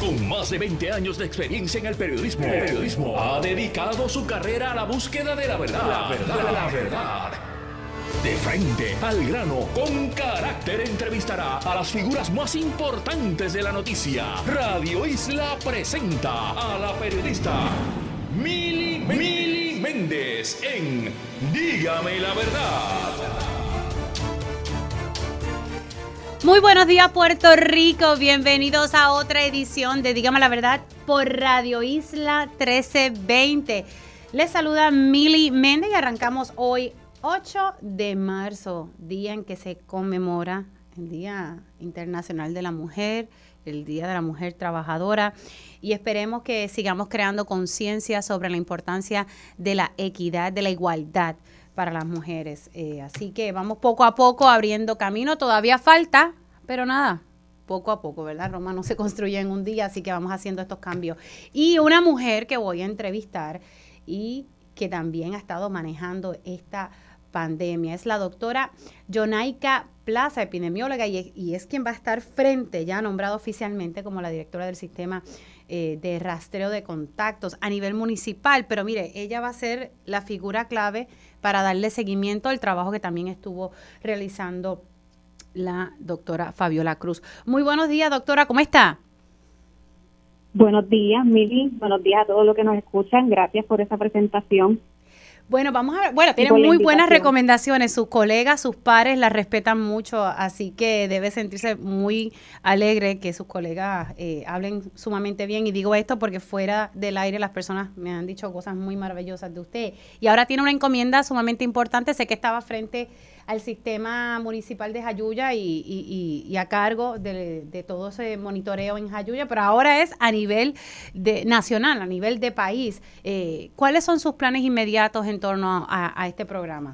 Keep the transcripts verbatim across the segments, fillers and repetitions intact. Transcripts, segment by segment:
Con más de veinte años de experiencia en el periodismo, el periodismo ha dedicado su carrera a la búsqueda de la verdad. La verdad, la verdad. De frente, al grano, con carácter, entrevistará a las figuras más importantes de la noticia. Radio Isla presenta a la periodista Mili, Mili Méndez en Dígame la Verdad. Muy buenos días, Puerto Rico. Bienvenidos a otra edición de Dígame la Verdad por Radio Isla trece veinte. Les saluda Mili Méndez y arrancamos hoy ocho de marzo, día en que se conmemora el Día Internacional de la Mujer, el Día de la Mujer Trabajadora, y esperemos que sigamos creando conciencia sobre la importancia de la equidad, de la igualdad para las mujeres. Eh, así que vamos poco a poco abriendo camino. Todavía falta, pero nada, poco a poco, ¿verdad? Roma no se construye en un día, así que vamos haciendo estos cambios. Y una mujer que voy a entrevistar y que también ha estado manejando esta pandemia es la doctora Yonaika Plaza, epidemióloga, y, y es quien va a estar frente, ya nombrada oficialmente como la directora del sistema eh, de rastreo de contactos a nivel municipal. Pero mire, ella va a ser la figura clave para darle seguimiento al trabajo que también estuvo realizando la doctora Fabiola Cruz. Muy buenos días, doctora, ¿cómo está? Buenos días, Mili. Buenos días a todos los que nos escuchan. Gracias por esa presentación. Bueno, vamos a ver, bueno, tiene muy buenas recomendaciones, sus colegas, sus pares la respetan mucho, así que debe sentirse muy alegre que sus colegas eh, hablen sumamente bien, y digo esto porque fuera del aire las personas me han dicho cosas muy maravillosas de usted, y ahora tiene una encomienda sumamente importante. Sé que estaba frente al sistema municipal de Jayuya y, y, y, y a cargo de, de todo ese monitoreo en Jayuya, pero ahora es a nivel de, nacional, a nivel de país. Eh, ¿Cuáles son sus planes inmediatos en torno a, a este programa?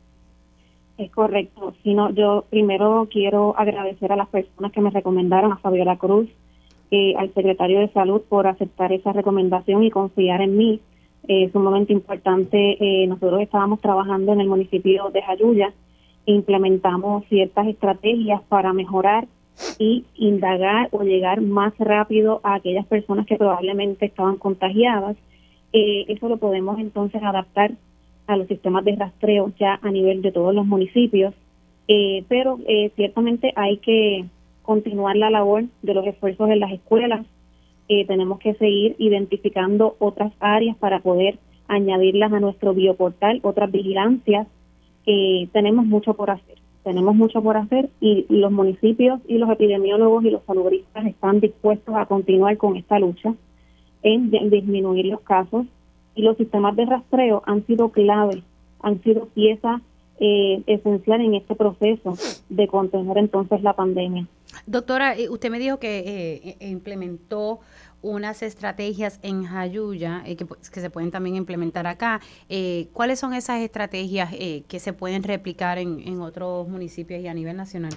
Es correcto. Sino, yo primero quiero agradecer a las personas que me recomendaron, a Fabiola Cruz, eh, al secretario de Salud, por aceptar esa recomendación y confiar en mí. Eh, es un momento importante. Eh, nosotros estábamos trabajando en el municipio de Jayuya, implementamos ciertas estrategias para mejorar y indagar o llegar más rápido a aquellas personas que probablemente estaban contagiadas. Eh, eso lo podemos entonces adaptar a los sistemas de rastreo ya a nivel de todos los municipios, eh, pero eh, ciertamente hay que continuar la labor de los esfuerzos en las escuelas. Eh, tenemos que seguir identificando otras áreas para poder añadirlas a nuestro bioportal, otras vigilancias. Eh, tenemos mucho por hacer, tenemos mucho por hacer y, y los municipios y los epidemiólogos y los salubristas están dispuestos a continuar con esta lucha en, en disminuir los casos, y los sistemas de rastreo han sido clave, han sido pieza eh, esencial en este proceso de contener entonces la pandemia. Doctora, usted me dijo que eh, implementó unas estrategias en Jayuya eh, que, que se pueden también implementar acá. Eh, ¿Cuáles son esas estrategias eh, que se pueden replicar en, en otros municipios y a nivel nacional?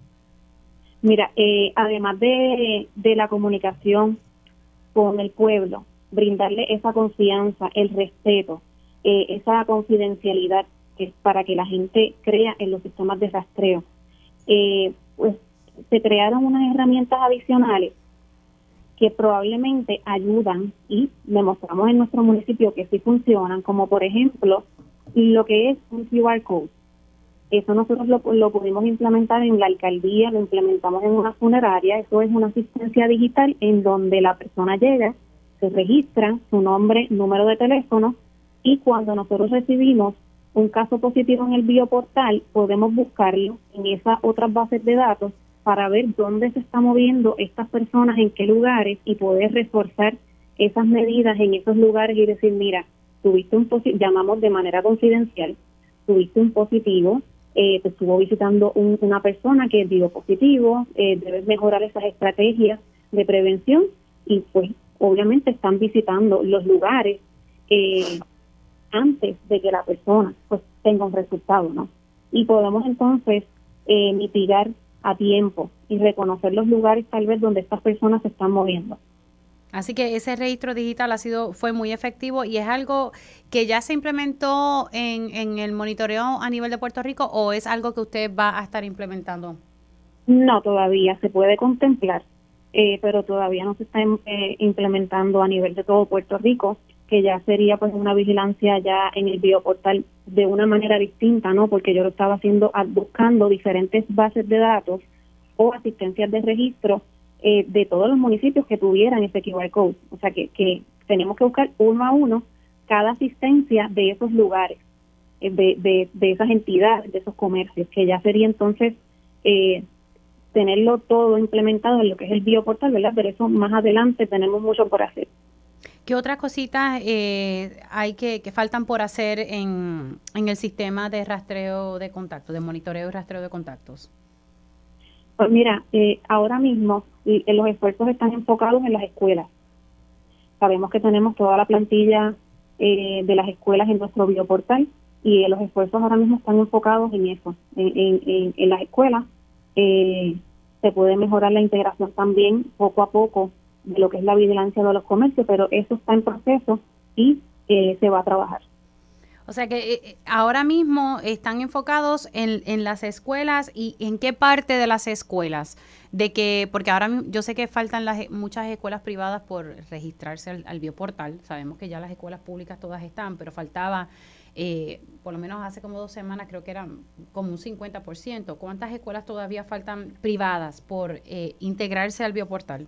Mira, eh, además de, de la comunicación con el pueblo, brindarle esa confianza, el respeto, eh, esa confidencialidad que es para que la gente crea en los sistemas de rastreo. Eh, pues se crearon unas herramientas adicionales que probablemente ayudan y demostramos en nuestro municipio que sí funcionan, como por ejemplo lo que es un Q R code. Eso nosotros lo, lo pudimos implementar en la alcaldía, lo implementamos en una funeraria. Eso es una asistencia digital en donde la persona llega, se registra su nombre, número de teléfono, y cuando nosotros recibimos un caso positivo en el bioportal, podemos buscarlo en esas otras bases de datos para ver dónde se están moviendo estas personas, en qué lugares, y poder reforzar esas medidas en esos lugares y decir, mira, tuviste un positivo, llamamos de manera confidencial, tuviste un positivo, eh, te estuvo visitando un, una persona que dio positivo, eh, debes mejorar esas estrategias de prevención, y pues obviamente están visitando los lugares eh, antes de que la persona pues tenga un resultado, ¿no? Y podemos entonces eh, mitigar a tiempo y reconocer los lugares tal vez donde estas personas se están moviendo. Así que ese registro digital ha sido fue muy efectivo, y es algo que ya se implementó en, en el monitoreo a nivel de Puerto Rico, ¿o es algo que usted va a estar implementando? No, todavía se puede contemplar. eh, pero todavía no se está eh, implementando a nivel de todo Puerto Rico, que ya sería pues una vigilancia ya en el bioportal de una manera distinta, ¿no? Porque yo lo estaba haciendo a, buscando diferentes bases de datos o asistencias de registro eh, de todos los municipios que tuvieran ese Q R code. O sea que, que tenemos que buscar uno a uno cada asistencia de esos lugares, eh, de, de, de esas entidades, de esos comercios, que ya sería entonces eh, tenerlo todo implementado en lo que es el bioportal, ¿verdad? Pero eso más adelante tenemos mucho por hacer. ¿Qué otras cositas eh, hay que, que faltan por hacer en, en el sistema de rastreo de contactos, de monitoreo y rastreo de contactos? Pues mira, eh, ahora mismo eh, los esfuerzos están enfocados en las escuelas. Sabemos que tenemos toda la plantilla eh, de las escuelas en nuestro bioportal y eh, los esfuerzos ahora mismo están enfocados en eso, en, en, en, en las escuelas. Eh, se puede mejorar la integración también poco a poco de lo que es la vigilancia de los comercios, pero eso está en proceso y eh, se va a trabajar. O sea que eh, ahora mismo están enfocados en, en las escuelas y en qué parte de las escuelas, de que porque ahora mismo yo sé que faltan las, muchas escuelas privadas por registrarse al, al bioportal. Sabemos que ya las escuelas públicas todas están, pero faltaba, eh, por lo menos hace como dos semanas, creo que eran como un cincuenta por ciento. ¿Cuántas escuelas todavía faltan privadas por eh, integrarse al bioportal?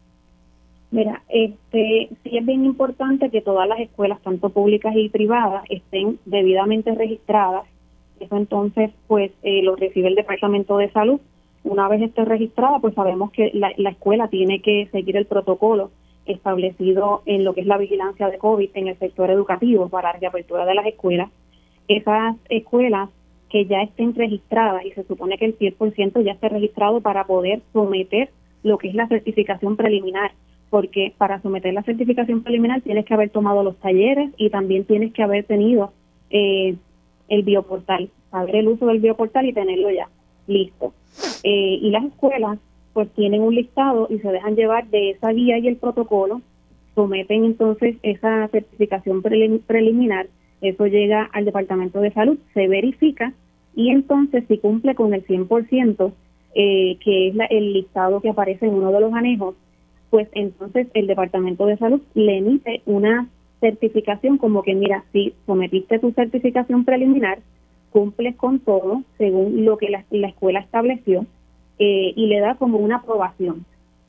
Mira, este sí es bien importante que todas las escuelas, tanto públicas y privadas, estén debidamente registradas. Eso entonces, pues, eh, lo recibe el Departamento de Salud. Una vez esté registrada, pues sabemos que la, la escuela tiene que seguir el protocolo establecido en lo que es la vigilancia de COVID en el sector educativo para la reapertura de las escuelas. Esas escuelas que ya estén registradas, y se supone que el cien por ciento ya esté registrado para poder someter lo que es la certificación preliminar, porque para someter la certificación preliminar tienes que haber tomado los talleres y también tienes que haber tenido eh, el bioportal, saber el uso del bioportal y tenerlo ya listo. Eh, y las escuelas pues tienen un listado y se dejan llevar de esa guía y el protocolo, someten entonces esa certificación prelim- preliminar, eso llega al Departamento de Salud, se verifica y entonces si cumple con el cien por ciento, eh, que es la, el listado que aparece en uno de los anejos, pues entonces el Departamento de Salud le emite una certificación como que, mira, si sometiste tu certificación preliminar, cumples con todo según lo que la, la escuela estableció eh, y le da como una aprobación.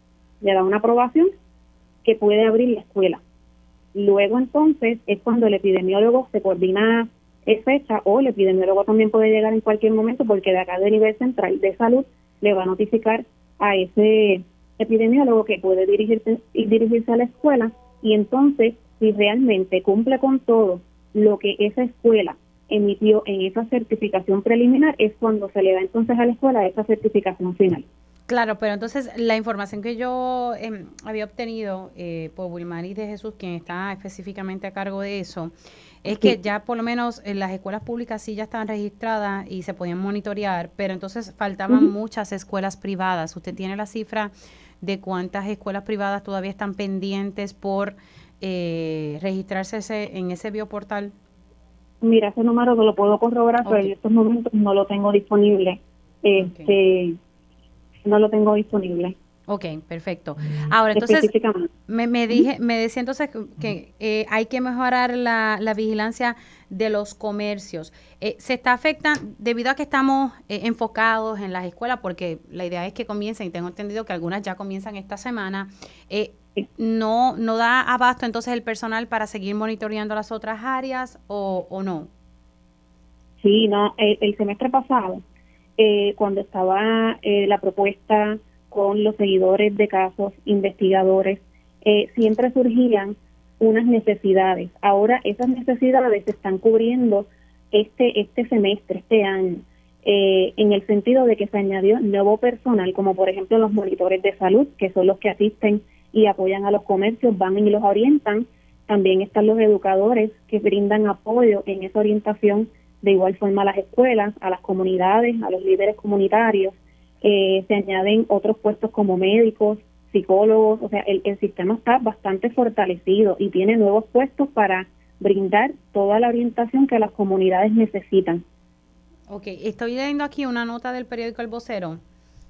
Le da una aprobación que puede abrir la escuela. Luego entonces es cuando el epidemiólogo se coordina fecha o el epidemiólogo también puede llegar en cualquier momento porque de acá de nivel central de salud le va a notificar a ese epidemiólogo que puede dirigirse y dirigirse a la escuela y entonces si realmente cumple con todo lo que esa escuela emitió en esa certificación preliminar es cuando se le da entonces a la escuela esa certificación final. Claro, pero entonces la información que yo eh, había obtenido eh, por Wilmaris de Jesús, quien está específicamente a cargo de eso, es Sí. que ya por lo menos en las escuelas públicas sí ya estaban registradas y se podían monitorear, pero entonces faltaban uh-huh. muchas escuelas privadas. ¿Usted tiene la cifra de cuántas escuelas privadas todavía están pendientes por eh, registrarse ese, en ese bioportal? Mira, ese número no lo puedo corroborar, okay. pero en estos momentos no lo tengo disponible. Este, okay. No lo tengo disponible. Ok, perfecto. Ahora, entonces, me, me dije, me decía entonces que eh, hay que mejorar la, la vigilancia de los comercios. Eh, se está afectando, debido a que estamos eh, enfocados en las escuelas, porque la idea es que comiencen, y tengo entendido que algunas ya comienzan esta semana, eh, sí. no, no da abasto entonces el personal para seguir monitoreando las otras áreas o, o no. Sí, no, el, el semestre pasado, eh, cuando estaba eh, la propuesta con los seguidores de casos, investigadores, eh, siempre surgían unas necesidades. Ahora esas necesidades se están cubriendo este este semestre, este año, eh, en el sentido de que se añadió nuevo personal, como por ejemplo los monitores de salud, que son los que asisten y apoyan a los comercios, van y los orientan. También están los educadores que brindan apoyo en esa orientación, de igual forma a las escuelas, a las comunidades, a los líderes comunitarios. Eh, se añaden otros puestos como médicos, psicólogos, o sea, el, el sistema está bastante fortalecido y tiene nuevos puestos para brindar toda la orientación que las comunidades necesitan. Ok, estoy leyendo aquí una nota del periódico El Vocero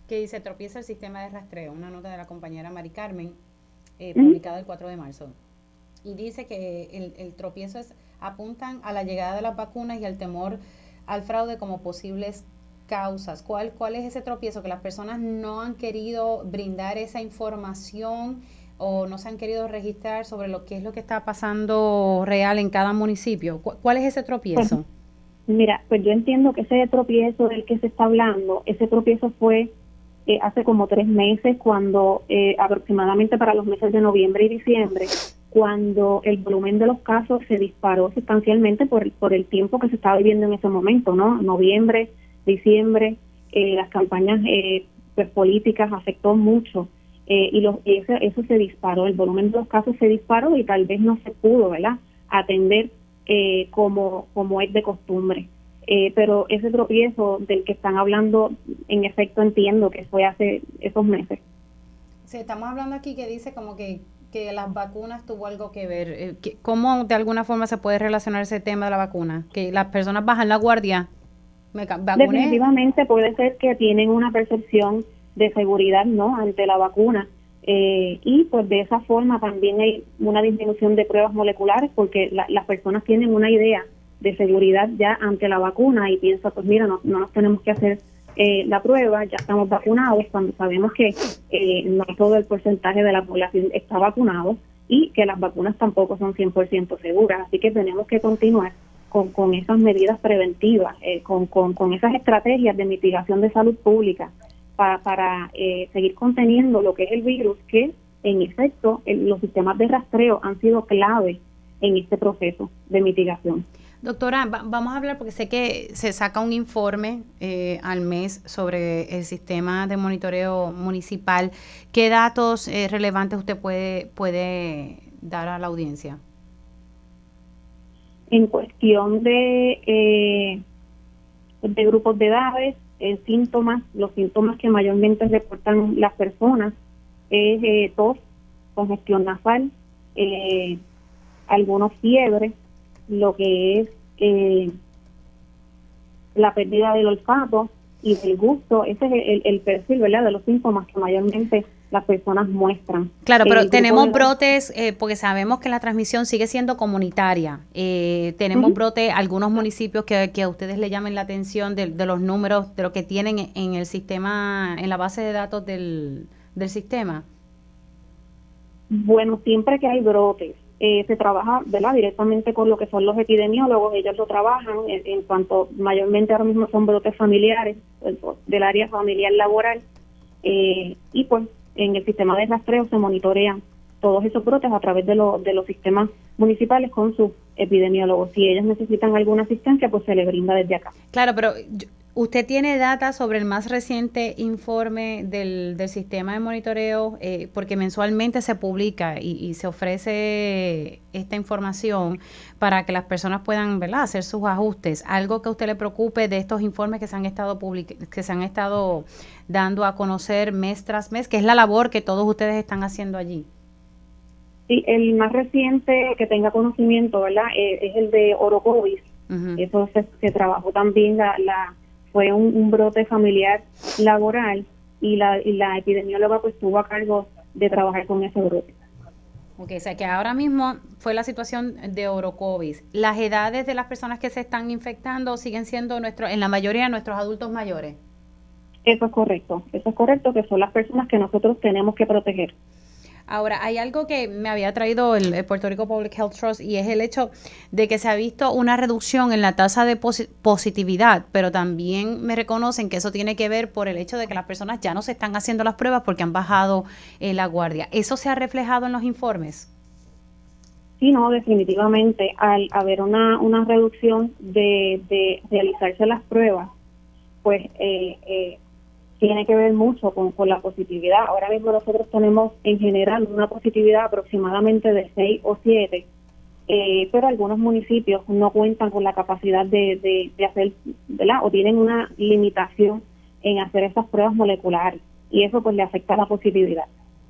Que dice, tropieza el sistema de rastreo, una nota de la compañera Mari Carmen, eh, ¿Mm? publicada el cuatro de marzo. Y dice que el, el tropiezo es, apuntan a la llegada de las vacunas y al temor al fraude como posibles causas. ¿Cuál, cuál es ese tropiezo? Que las personas no han querido brindar esa información o no se han querido registrar sobre lo que es lo que está pasando real en cada municipio. ¿Cu- ¿Cuál es ese tropiezo? Pues, mira, pues yo entiendo que ese tropiezo del que se está hablando, ese tropiezo fue eh, hace como tres meses, cuando eh, aproximadamente para los meses de noviembre y diciembre, cuando el volumen de los casos se disparó sustancialmente por, por el tiempo que se estaba viviendo en ese momento, ¿no? Noviembre, diciembre, eh, las campañas eh, pues, políticas afectó mucho eh, y los, eso, eso se disparó, el volumen de los casos se disparó y tal vez no se pudo, ¿verdad?, atender eh, como, como es de costumbre. Eh, pero ese tropiezo del que están hablando, en efecto entiendo que fue hace esos meses. Sí, estamos hablando aquí que dice como que, que las vacunas tuvo algo que ver. Eh, que- ¿Cómo de alguna forma se puede relacionar ese tema de la vacuna? Que las personas bajan la guardia. Me ca- vacuné. Definitivamente puede ser que tienen una percepción de seguridad, ¿no?, ante la vacuna. Eh, y pues de esa forma también hay una disminución de pruebas moleculares, porque la, las personas tienen una idea de seguridad ya ante la vacuna y piensan, pues mira, no, no nos tenemos que hacer eh, la prueba, ya estamos vacunados, cuando sabemos que eh, no todo el porcentaje de la población está vacunado y que las vacunas tampoco son cien por ciento seguras. Así que tenemos que continuar con, con esas medidas preventivas, eh, con, con, con esas estrategias de mitigación de salud pública para, para eh, seguir conteniendo lo que es el virus, que en efecto el, los sistemas de rastreo han sido clave en este proceso de mitigación. Doctora, va- vamos a hablar porque sé que se saca un informe eh, al mes sobre el sistema de monitoreo municipal. ¿Qué datos eh, relevantes usted puede, puede dar a la audiencia? En cuestión de, eh, de grupos de edades, eh, síntomas, los síntomas que mayormente reportan las personas es eh, tos, congestión nasal, eh, algunos fiebres, lo que es eh, la pérdida del olfato y del gusto. Ese es el, el perfil, ¿verdad?, de los síntomas que mayormente las personas muestran. Claro, pero El tenemos grupo de- brotes, eh, porque sabemos que la transmisión sigue siendo comunitaria. Eh, tenemos Ujú. brotes, algunos municipios que, que a ustedes le llamen la atención de, de los números, de lo que tienen en, en el sistema, en la base de datos del, del sistema. Bueno, siempre que hay brotes, eh, se trabaja, ¿verdad?, directamente con lo que son los epidemiólogos. Ellos lo trabajan en, en cuanto mayormente ahora mismo son brotes familiares, pues, del área familiar laboral, eh, y pues en el sistema de rastreo se monitorean todos esos brotes a través de, lo, de los sistemas municipales con sus epidemiólogos. Si ellos necesitan alguna asistencia, pues se les brinda desde acá. Claro, pero yo- usted tiene data sobre el más reciente informe del, del sistema de monitoreo, eh, porque mensualmente se publica y, y se ofrece esta información para que las personas puedan, ¿verdad?, hacer sus ajustes. Algo que a usted le preocupe de estos informes que se han estado public que se han estado dando a conocer mes tras mes, que es la labor que todos ustedes están haciendo allí. Sí, el más reciente que tenga conocimiento, ¿verdad?, eh, es el de Orocovis. Ujú. Eso se, se trabajó también, la, la fue un, un brote familiar laboral y la, y la epidemióloga pues estuvo a cargo de trabajar con ese brote. Ok, o sea que ahora mismo fue la situación de Orocovis. ¿Las edades de las personas que se están infectando siguen siendo nuestros, en la mayoría nuestros adultos mayores? Eso es correcto, eso es correcto, que son las personas que nosotros tenemos que proteger. Ahora, hay algo que me había traído el, el Puerto Rico Public Health Trust y es el hecho de que se ha visto una reducción en la tasa de posi- positividad, pero también me reconocen que eso tiene que ver por el hecho de que las personas ya no se están haciendo las pruebas porque han bajado eh, la guardia. ¿Eso se ha reflejado en los informes? Sí, no, definitivamente, al haber una, una reducción de, de realizarse las pruebas, pues eh, eh, tiene que ver mucho con, con la positividad. Ahora mismo nosotros tenemos en general una positividad aproximadamente de seis o siete, eh, pero algunos municipios no cuentan con la capacidad de, de, de hacer, ¿verdad?, o tienen una limitación en hacer esas pruebas moleculares y eso pues le afecta a la positividad.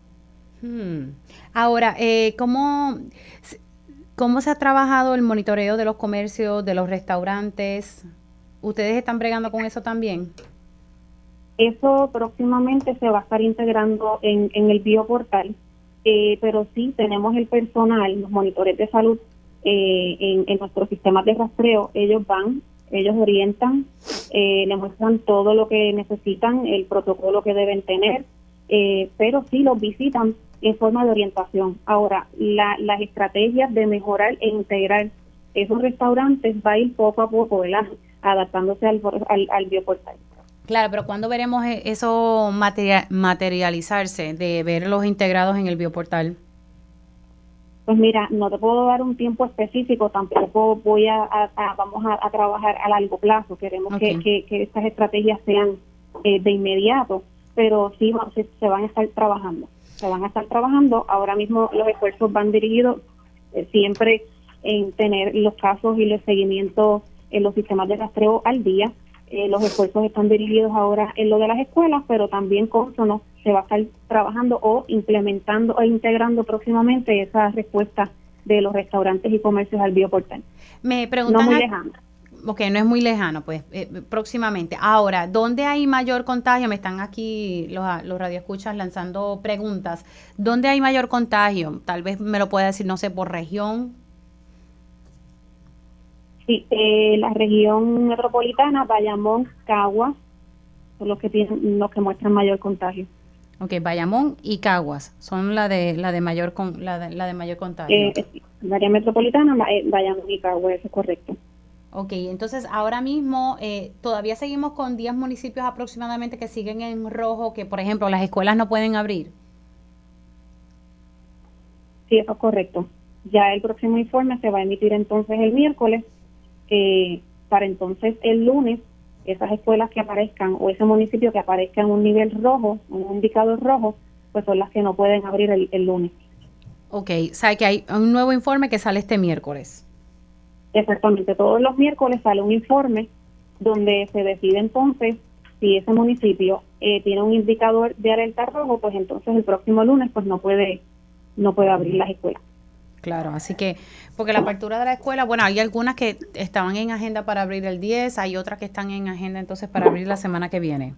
Hmm. Ahora, eh, ¿cómo, ¿cómo se ha trabajado el monitoreo de los comercios, de los restaurantes? ¿Ustedes están bregando con eso también? Eso próximamente se va a estar integrando en, en el bioportal, eh, pero sí tenemos el personal, los monitores de salud eh, en, en nuestros sistemas de rastreo. Ellos van, ellos orientan, eh, le muestran todo lo que necesitan, el protocolo que deben tener, eh, pero sí los visitan en forma de orientación. Ahora, la, las estrategias de mejorar e integrar esos restaurantes va a ir poco a poco, ¿verdad?, adaptándose al, al, al bioportal. Claro, pero ¿cuándo veremos eso materia- materializarse, de verlos integrados en el bioportal? Pues mira, no te puedo dar un tiempo específico, tampoco voy a, a, a vamos a, a trabajar a largo plazo. Queremos okay. que, que, que estas estrategias sean eh, de inmediato, pero sí se, se van a estar trabajando. Se van a estar trabajando. Ahora mismo los esfuerzos van dirigidos eh, siempre en tener los casos y los seguimientos en los sistemas de rastreo al día. Eh, los esfuerzos están dirigidos ahora en lo de las escuelas, pero también Consono se va a estar trabajando o implementando o integrando próximamente esa respuesta de los restaurantes y comercios al bioportal. Me preguntan, no muy lejano. Ok, no es muy lejano, pues eh, próximamente. Ahora, ¿dónde hay mayor contagio? Me están aquí los, los radioescuchas lanzando preguntas. ¿Dónde hay mayor contagio? Tal vez me lo pueda decir, no sé, por región. Sí, eh, la región metropolitana, Bayamón, Caguas, son los que tienen, los que muestran mayor contagio. Ok, Bayamón y Caguas son la de la de mayor con, la de, la de mayor contagio. Eh, la área metropolitana, Bayamón y Caguas, eso es correcto. Ok, entonces ahora mismo eh, todavía seguimos con diez municipios aproximadamente que siguen en rojo, que por ejemplo las escuelas no pueden abrir. Sí, eso es correcto. Ya el próximo informe se va a emitir entonces el miércoles. Eh, para entonces el lunes esas escuelas que aparezcan o ese municipio que aparezca en un nivel rojo, un indicador rojo, pues son las que no pueden abrir el, el lunes. Ok, sabe que hay un nuevo informe que sale este miércoles. Exactamente, todos los miércoles sale un informe donde se decide entonces si ese municipio eh, tiene un indicador de alerta rojo, pues entonces el próximo lunes pues no puede no puede abrir las escuelas. Claro, así que, porque la apertura de la escuela, bueno, hay algunas que estaban en agenda para abrir el diez, hay otras que están en agenda entonces para abrir la semana que viene.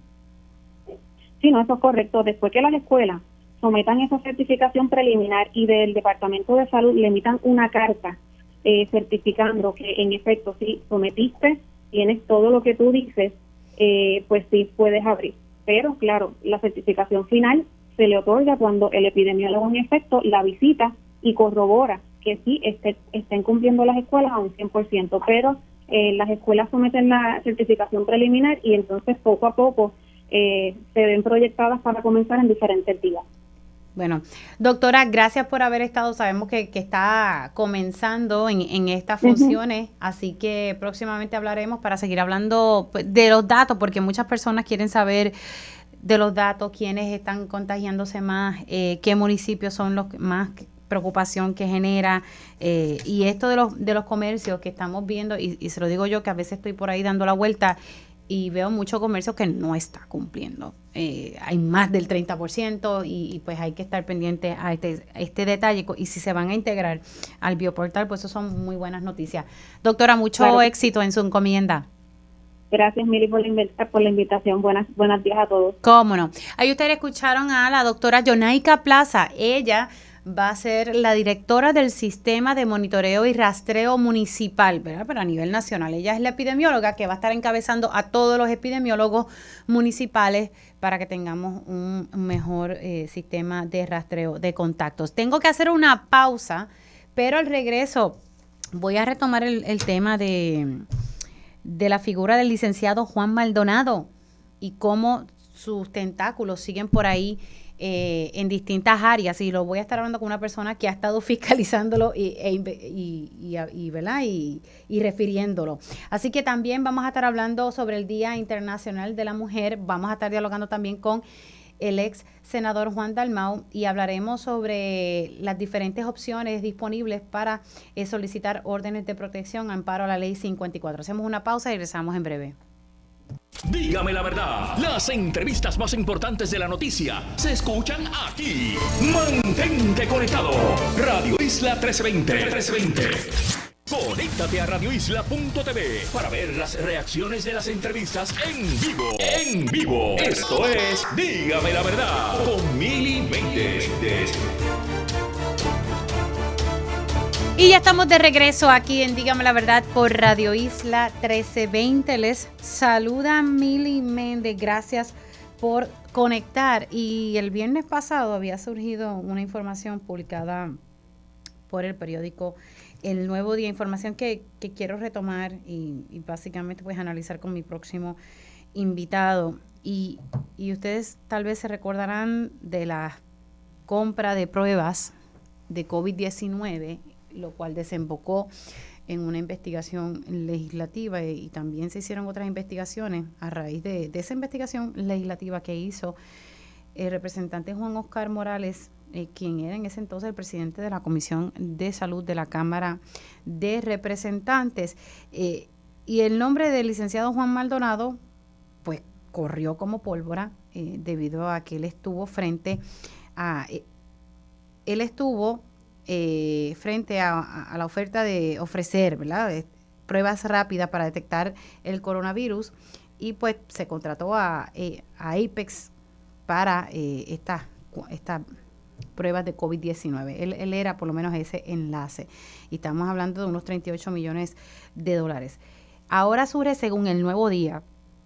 Sí, no, eso es correcto. Después que las escuelas sometan esa certificación preliminar y del Departamento de Salud le emitan una carta eh, certificando que en efecto sí sometiste, tienes todo lo que tú dices, eh, pues sí puedes abrir. Pero claro, la certificación final se le otorga cuando el epidemiólogo en efecto la visita y corrobora que sí esté, estén cumpliendo las escuelas a un cien por ciento, pero eh, las escuelas someten la certificación preliminar y entonces poco a poco eh, se ven proyectadas para comenzar en diferentes días. Bueno, doctora, gracias por haber estado, sabemos que, que está comenzando en, en estas funciones, uh-huh. así que próximamente hablaremos para seguir hablando de los datos, porque muchas personas quieren saber de los datos, quiénes están contagiándose más, eh, qué municipios son los más preocupación que genera, eh, y esto de los de los comercios que estamos viendo, y, y se lo digo yo que a veces estoy por ahí dando la vuelta y veo muchos comercios que no está cumpliendo. Eh, hay más del treinta por ciento y, y pues hay que estar pendiente a este, a este detalle, y si se van a integrar al bioportal, pues eso son muy buenas noticias. Doctora, mucho claro. éxito en su encomienda. Gracias, Mili, por la, por la invitación. Buenas, buenos días a todos. Cómo no. Ahí ustedes escucharon a la doctora Yonaika Plaza. Ella va a ser la directora del Sistema de Monitoreo y Rastreo Municipal, ¿verdad? Pero a nivel nacional. Ella es la epidemióloga que va a estar encabezando a todos los epidemiólogos municipales para que tengamos un mejor eh, sistema de rastreo de contactos. Tengo que hacer una pausa, pero al regreso voy a retomar el, el tema de, de la figura del licenciado Juan Maldonado y cómo sus tentáculos siguen por ahí Eh, en distintas áreas, y lo voy a estar hablando con una persona que ha estado fiscalizándolo y, e, y, y, y, ¿verdad? Y, y refiriéndolo. Así que también vamos a estar hablando sobre el Día Internacional de la Mujer, vamos a estar dialogando también con el ex senador Juan Dalmau y hablaremos sobre las diferentes opciones disponibles para eh, solicitar órdenes de protección amparo a la ley cincuenta y cuatro. Hacemos una pausa y regresamos en breve. Dígame la verdad, las entrevistas más importantes de la noticia se escuchan aquí. Mantente conectado. Radio Isla trescientos veinte. Conéctate a radio isla punto t v para ver las reacciones de las entrevistas en vivo. En vivo. Esto es Dígame la Verdad con Mili Méndez. Y ya estamos de regreso aquí en Dígame la Verdad por Radio Isla trece veinte. Les saluda Mili Méndez. Gracias por conectar. Y el viernes pasado había surgido una información publicada por el periódico El Nuevo Día, información que, que quiero retomar y, y básicamente pues analizar con mi próximo invitado. Y, y ustedes tal vez se recordarán de la compra de pruebas de COVID diecinueve, lo cual desembocó en una investigación legislativa y, y también se hicieron otras investigaciones a raíz de, de esa investigación legislativa que hizo el representante Juan Oscar Morales, eh, quien era en ese entonces el presidente de la Comisión de Salud de la Cámara de Representantes. Eh, y el nombre del licenciado Juan Maldonado, pues corrió como pólvora eh, debido a que él estuvo frente a... Eh, él estuvo... Eh, frente a, a la oferta de ofrecer, ¿verdad?, de pruebas rápidas para detectar el coronavirus, y pues se contrató a, eh, a Apex para eh, estas esta pruebas de COVID diecinueve. Él, él era por lo menos ese enlace, y estamos hablando de unos treinta y ocho millones de dólares. Ahora surge, según el Nuevo Día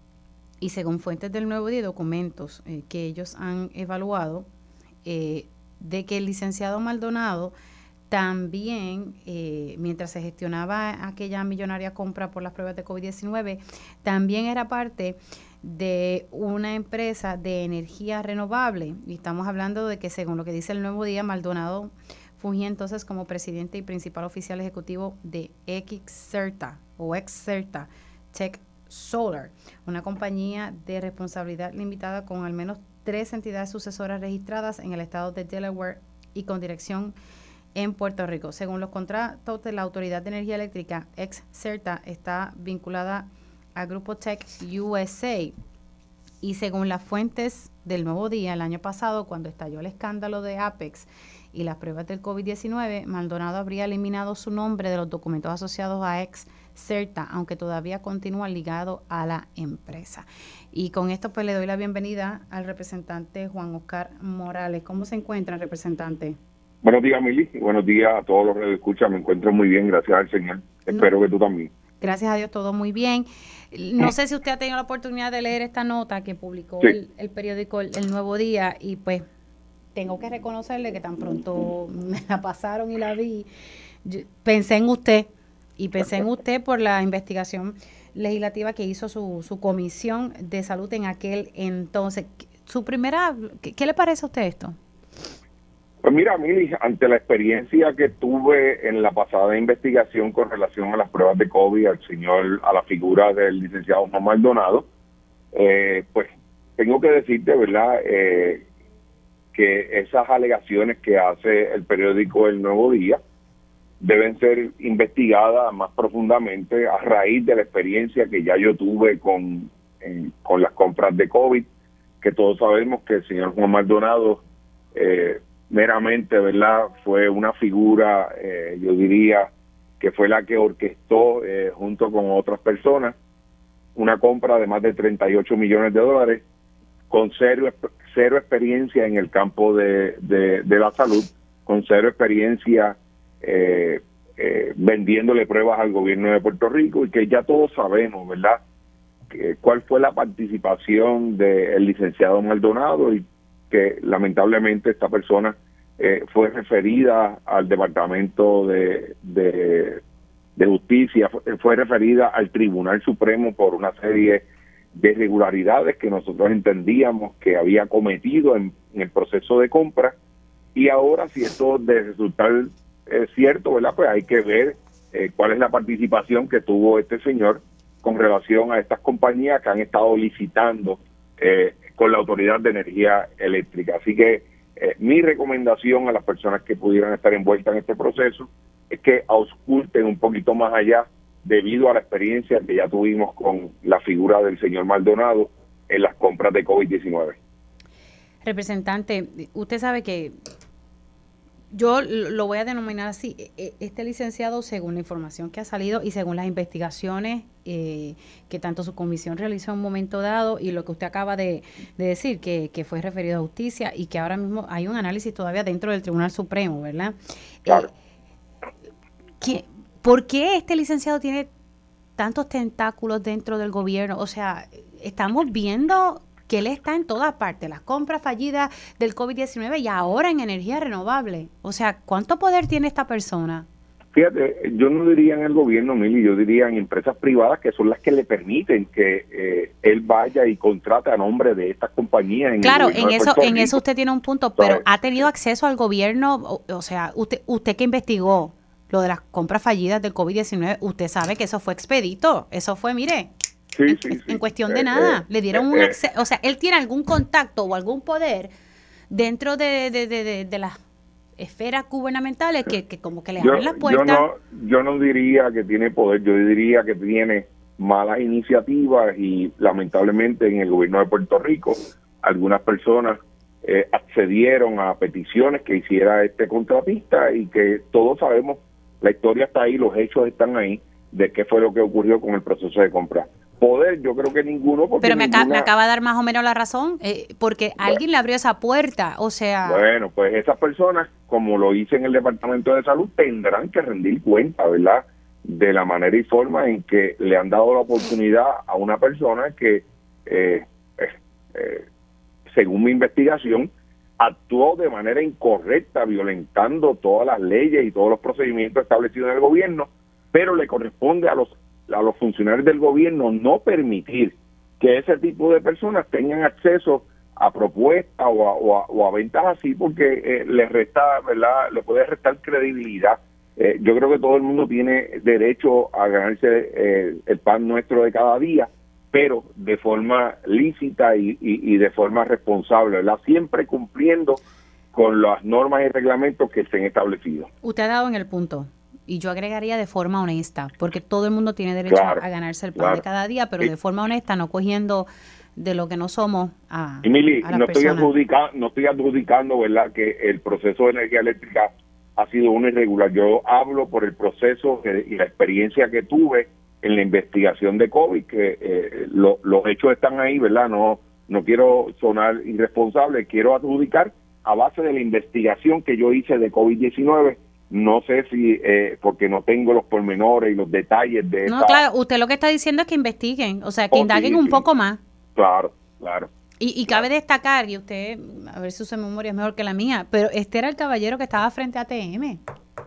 y según fuentes del Nuevo Día, documentos eh, que ellos han evaluado, eh, de que el licenciado Maldonado también, eh, mientras se gestionaba aquella millonaria compra por las pruebas de COVID diecinueve, también era parte de una empresa de energía renovable. Y estamos hablando de que, según lo que dice el Nuevo Día, Maldonado fungía entonces como presidente y principal oficial ejecutivo de Excerta o Excerta Tech Solar, una compañía de responsabilidad limitada con al menos tres entidades sucesoras registradas en el estado de Delaware y con dirección en Puerto Rico. Según los contratos de la Autoridad de Energía Eléctrica, Excerta está vinculada a Grupo Tech U S A, y según las fuentes del Nuevo Día, el año pasado, cuando estalló el escándalo de Apex y las pruebas del COVID diecinueve, Maldonado habría eliminado su nombre de los documentos asociados a Excerta, aunque todavía continúa ligado a la empresa. Y con esto pues le doy la bienvenida al representante Juan Oscar Morales. ¿Cómo se encuentra, representante? Buenos días, Mili. Buenos días a todos los que escuchan. Me encuentro muy bien, gracias al Señor. Espero no. que tú también. Gracias a Dios, todo muy bien. No sé si usted ha tenido la oportunidad de leer esta nota que publicó sí. el, el periódico el, el Nuevo Día, y pues tengo que reconocerle que tan pronto me la pasaron y la vi, yo pensé en usted, y pensé en usted por la investigación legislativa que hizo su, su comisión de salud en aquel entonces. Su primera, ¿qué, qué le parece a usted esto? Pues mira, Mili, ante la experiencia que tuve en la pasada investigación con relación a las pruebas de COVID al señor, a la figura del licenciado Juan Maldonado, eh, pues tengo que decirte, ¿verdad?, eh, que esas alegaciones que hace el periódico El Nuevo Día deben ser investigadas más profundamente a raíz de la experiencia que ya yo tuve con, en, con las compras de COVID, que todos sabemos que el señor Juan Maldonado eh, meramente, ¿verdad?, fue una figura, eh, yo diría, que fue la que orquestó eh, junto con otras personas una compra de más de treinta y ocho millones de dólares con cero, cero experiencia en el campo de, de, de la salud, con cero experiencia eh, eh, vendiéndole pruebas al gobierno de Puerto Rico, y que ya todos sabemos, ¿verdad?, que, cuál fue la participación del licenciado Maldonado, y que lamentablemente esta persona eh, fue referida al Departamento de, de, de Justicia, fue, fue referida al Tribunal Supremo por una serie de irregularidades que nosotros entendíamos que había cometido en, en el proceso de compra. Y ahora, si esto de resultar eh, cierto, ¿verdad?, pues hay que ver eh, cuál es la participación que tuvo este señor con relación a estas compañías que han estado licitando eh, con la Autoridad de Energía Eléctrica. Así que eh, mi recomendación a las personas que pudieran estar envueltas en este proceso es que ausculten un poquito más allá, debido a la experiencia que ya tuvimos con la figura del señor Maldonado en las compras de COVID diecinueve. Representante, usted sabe que yo lo voy a denominar así, este licenciado, según la información que ha salido y según las investigaciones eh, que tanto su comisión realizó en un momento dado y lo que usted acaba de, de decir, que, que fue referido a justicia y que ahora mismo hay un análisis todavía dentro del Tribunal Supremo, ¿verdad? Claro. Eh, ¿qué, ¿Por qué este licenciado tiene tantos tentáculos dentro del gobierno? O sea, estamos viendo que él está en todas partes, las compras fallidas del COVID diecinueve y ahora en energía renovable. O sea, ¿cuánto poder tiene esta persona? Fíjate, yo no diría en el gobierno, Mili, yo diría en empresas privadas que son las que le permiten que eh, él vaya y contrate a nombre de estas compañías. En claro, el en eso en Rico. eso usted tiene un punto, pero ¿ha tenido acceso al gobierno? O, o sea, usted usted que investigó lo de las compras fallidas del COVID diecinueve, usted sabe que eso fue expedito, eso fue, mire... Sí, en, sí, en sí. cuestión de eh, nada, eh, le dieron eh, un eh, acceso, o sea, él tiene algún contacto o algún poder dentro de, de, de, de, de las esferas gubernamentales que, que como que le yo, abren las puertas. Yo no, yo no diría que tiene poder, yo diría que tiene malas iniciativas y lamentablemente en el gobierno de Puerto Rico algunas personas eh, accedieron a peticiones que hiciera este contratista y que todos sabemos, la historia está ahí, los hechos están ahí, de qué fue lo que ocurrió con el proceso de compra. Poder, yo creo que ninguno. Porque Pero me, ninguna... acaba, me acaba de dar más o menos la razón, eh, porque bueno, alguien le abrió esa puerta, o sea... Bueno, pues esas personas, como lo hice en el Departamento de Salud, tendrán que rendir cuenta, ¿verdad?, de la manera y forma en que le han dado la oportunidad a una persona que, eh, eh, eh, según mi investigación, actuó de manera incorrecta, violentando todas las leyes y todos los procedimientos establecidos en el gobierno, pero le corresponde a los a los funcionarios del gobierno no permitir que ese tipo de personas tengan acceso a propuestas o a, o a, o a ventas así, porque eh, le resta, ¿verdad?, le puede restar credibilidad. Eh, yo creo que todo el mundo tiene derecho a ganarse eh, el pan nuestro de cada día, pero de forma lícita y, y, y de forma responsable, ¿verdad?, siempre cumpliendo con las normas y reglamentos que estén establecidos. Usted ha dado en el punto. Y yo agregaría de forma honesta, porque todo el mundo tiene derecho claro, a ganarse el pan claro. de cada día, pero sí. de forma honesta, no cogiendo de lo que no somos a, y Mili, a las no personas. estoy adjudicando, no estoy adjudicando, ¿verdad?, que el proceso de energía eléctrica ha sido uno irregular. Yo hablo por el proceso que, y la experiencia que tuve en la investigación de COVID, que eh, lo, los hechos están ahí, ¿verdad? No, no quiero sonar irresponsable, quiero adjudicar a base de la investigación que yo hice de COVID diecinueve. No sé si, eh, porque no tengo los pormenores y los detalles de No, esta... claro, usted lo que está diciendo es que investiguen, o sea, que oh, indaguen sí, un sí. poco más. Claro, claro. Y, y cabe claro. destacar, y usted, a ver si su memoria es mejor que la mía, pero este era el caballero que estaba frente a A T M.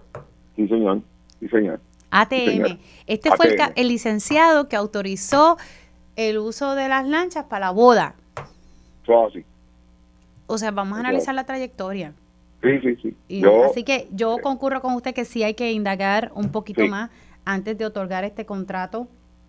Sí, señor, sí, señor. A T M. Sí, señor. Este fue el, el licenciado que autorizó el uso de las lanchas para la boda. Oh, sí. O sea, vamos a analizar la trayectoria. Sí, sí, sí. Y yo, así que yo concurro con usted que sí hay que indagar un poquito sí. más antes de otorgar este contrato.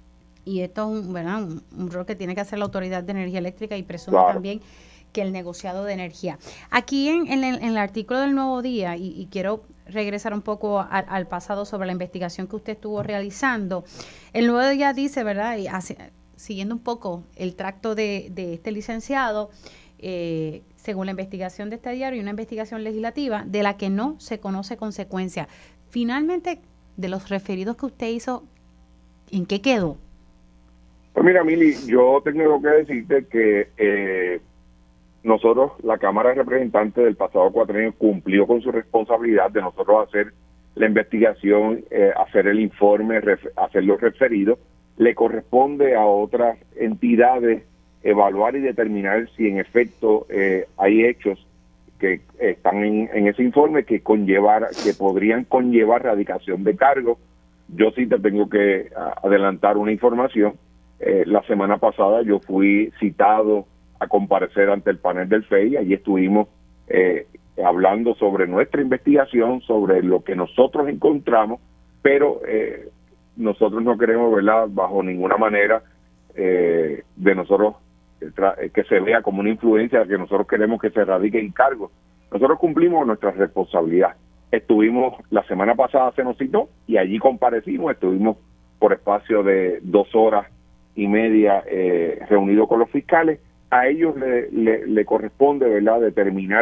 Y esto es un, ¿verdad? un, un rol que tiene que hacer la Autoridad de Energía Eléctrica y presumo claro. también que el negociado de energía. Aquí en, en, el, en el artículo del Nuevo Día, y, y quiero regresar un poco a, al pasado sobre la investigación que usted estuvo realizando, el Nuevo Día dice, ¿verdad? Y hace, siguiendo un poco el tracto de, de este licenciado, eh, según la investigación de este diario y una investigación legislativa de la que no se conoce consecuencia. Finalmente, de los referidos que usted hizo, ¿en qué quedó? Pues mira, Mili, yo tengo que decirte que eh, nosotros, la Cámara de Representantes del pasado cuatrienio, cumplió con su responsabilidad de nosotros hacer la investigación, eh, hacer el informe, ref- hacer los referidos. Le corresponde a otras entidades evaluar y determinar si en efecto eh, hay hechos que están en, en ese informe que conllevar, que podrían conllevar radicación de cargo. Yo sí te tengo que a, adelantar una información. Eh, la semana pasada yo fui citado a comparecer ante el panel del F E I. Allí estuvimos eh, hablando sobre nuestra investigación, sobre lo que nosotros encontramos, pero eh, nosotros no queremos, ¿verdad?, bajo ninguna manera eh, de nosotros que se vea como una influencia que nosotros queremos que se radique en cargo. Nosotros cumplimos nuestra responsabilidad. Estuvimos, la semana pasada se nos citó y allí comparecimos, estuvimos por espacio de dos horas y media eh, reunidos con los fiscales. A ellos le, le, le corresponde, ¿verdad?, determinar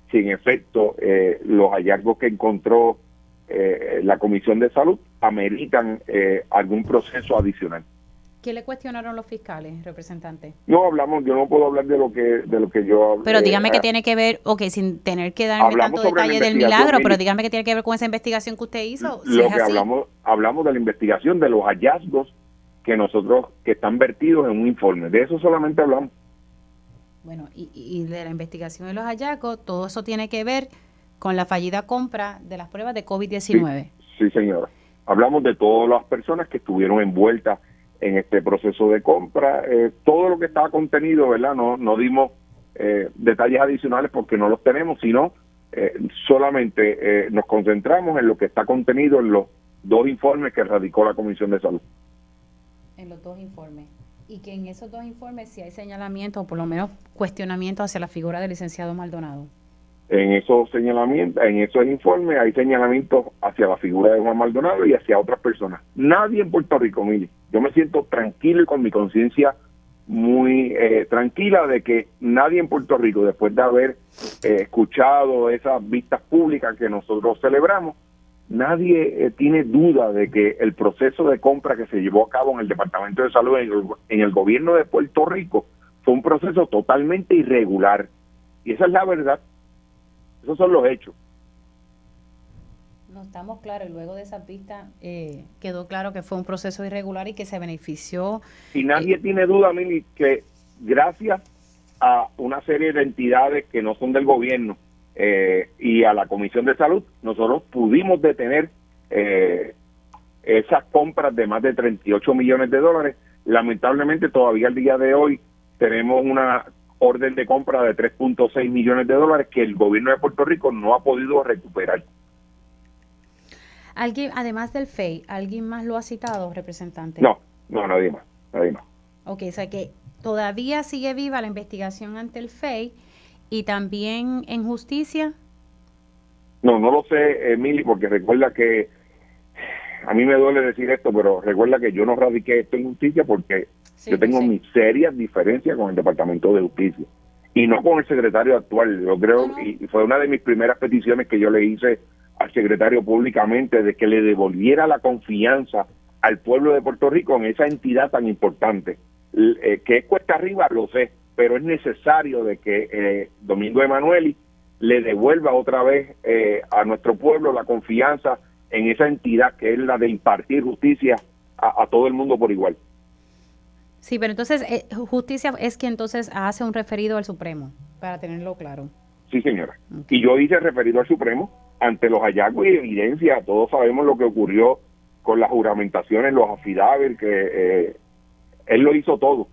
si en efecto eh, los hallazgos que encontró eh, la Comisión de Salud ameritan eh, algún proceso adicional. ¿Qué le cuestionaron los fiscales, representante? No hablamos, yo no puedo hablar de lo que de lo que yo hablé. Pero dígame eh, que tiene que ver, ok, sin tener que darme hablamos tanto sobre la detalle del investigación, milagro, pero Mili. dígame que tiene que ver con esa investigación que usted hizo. Si Lo es que así. hablamos, hablamos de la investigación, de los hallazgos que nosotros, que están vertidos en un informe. De eso solamente hablamos. Bueno, y, y de la investigación de los hallazgos, todo eso tiene que ver con la fallida compra de las pruebas de COVID diecinueve. Sí, sí, señora. Hablamos de todas las personas que estuvieron envueltas en este proceso de compra, eh, todo lo que estaba contenido, ¿verdad? No, no dimos eh, detalles adicionales porque no los tenemos, sino eh, solamente eh, nos concentramos en lo que está contenido en los dos informes que radicó la Comisión de Salud. En los dos informes. Y que en esos dos informes sí hay señalamientos o por lo menos cuestionamientos hacia la figura del licenciado Maldonado. En esos señalamientos, en esos informes hay señalamientos hacia la figura de Juan Maldonado y hacia otras personas. Nadie en Puerto Rico, Mili, yo me siento tranquilo y con mi conciencia muy eh, tranquila de que nadie en Puerto Rico, después de haber eh, escuchado esas vistas públicas que nosotros celebramos, nadie eh, tiene duda de que el proceso de compra que se llevó a cabo en el Departamento de Salud en el, en el gobierno de Puerto Rico fue un proceso totalmente irregular. Y esa es la verdad. Esos son los hechos. No estamos claros, y luego de esas vistas eh, quedó claro que fue un proceso irregular y que se benefició. Y nadie eh, tiene duda, Mili, que gracias a una serie de entidades que no son del gobierno eh, y a la Comisión de Salud, nosotros pudimos detener eh, esas compras de más de treinta y ocho millones de dólares. Lamentablemente, todavía al día de hoy tenemos una orden de compra de tres punto seis millones de dólares que el gobierno de Puerto Rico no ha podido recuperar. ¿Alguien, además del F E I, alguien más lo ha citado, representante? No, no, nadie más, nadie más. Ok, o sea que todavía sigue viva la investigación ante el F E I y también en justicia. No, no lo sé, Emily, porque recuerda que a mí me duele decir esto, pero recuerda que yo no radiqué esto en justicia porque sí, yo tengo sí. mis serias diferencias con el Departamento de Justicia y no con el secretario actual. Yo creo, uh-huh. y fue una de mis primeras peticiones que yo le hice al secretario públicamente, de que le devolviera la confianza al pueblo de Puerto Rico en esa entidad tan importante. Eh, que es cuesta arriba, lo sé, pero es necesario de que eh, Domingo Emanueli le devuelva otra vez eh, a nuestro pueblo la confianza en esa entidad que es la de impartir justicia a, a todo el mundo por igual. Sí, pero entonces eh, justicia es que entonces hace un referido al Supremo, para tenerlo claro. Sí, señora. Okay. Y yo hice referido al Supremo ante los hallazgos y evidencia. Todos sabemos lo que ocurrió con las juramentaciones, los affidavits, que eh, él lo hizo todo.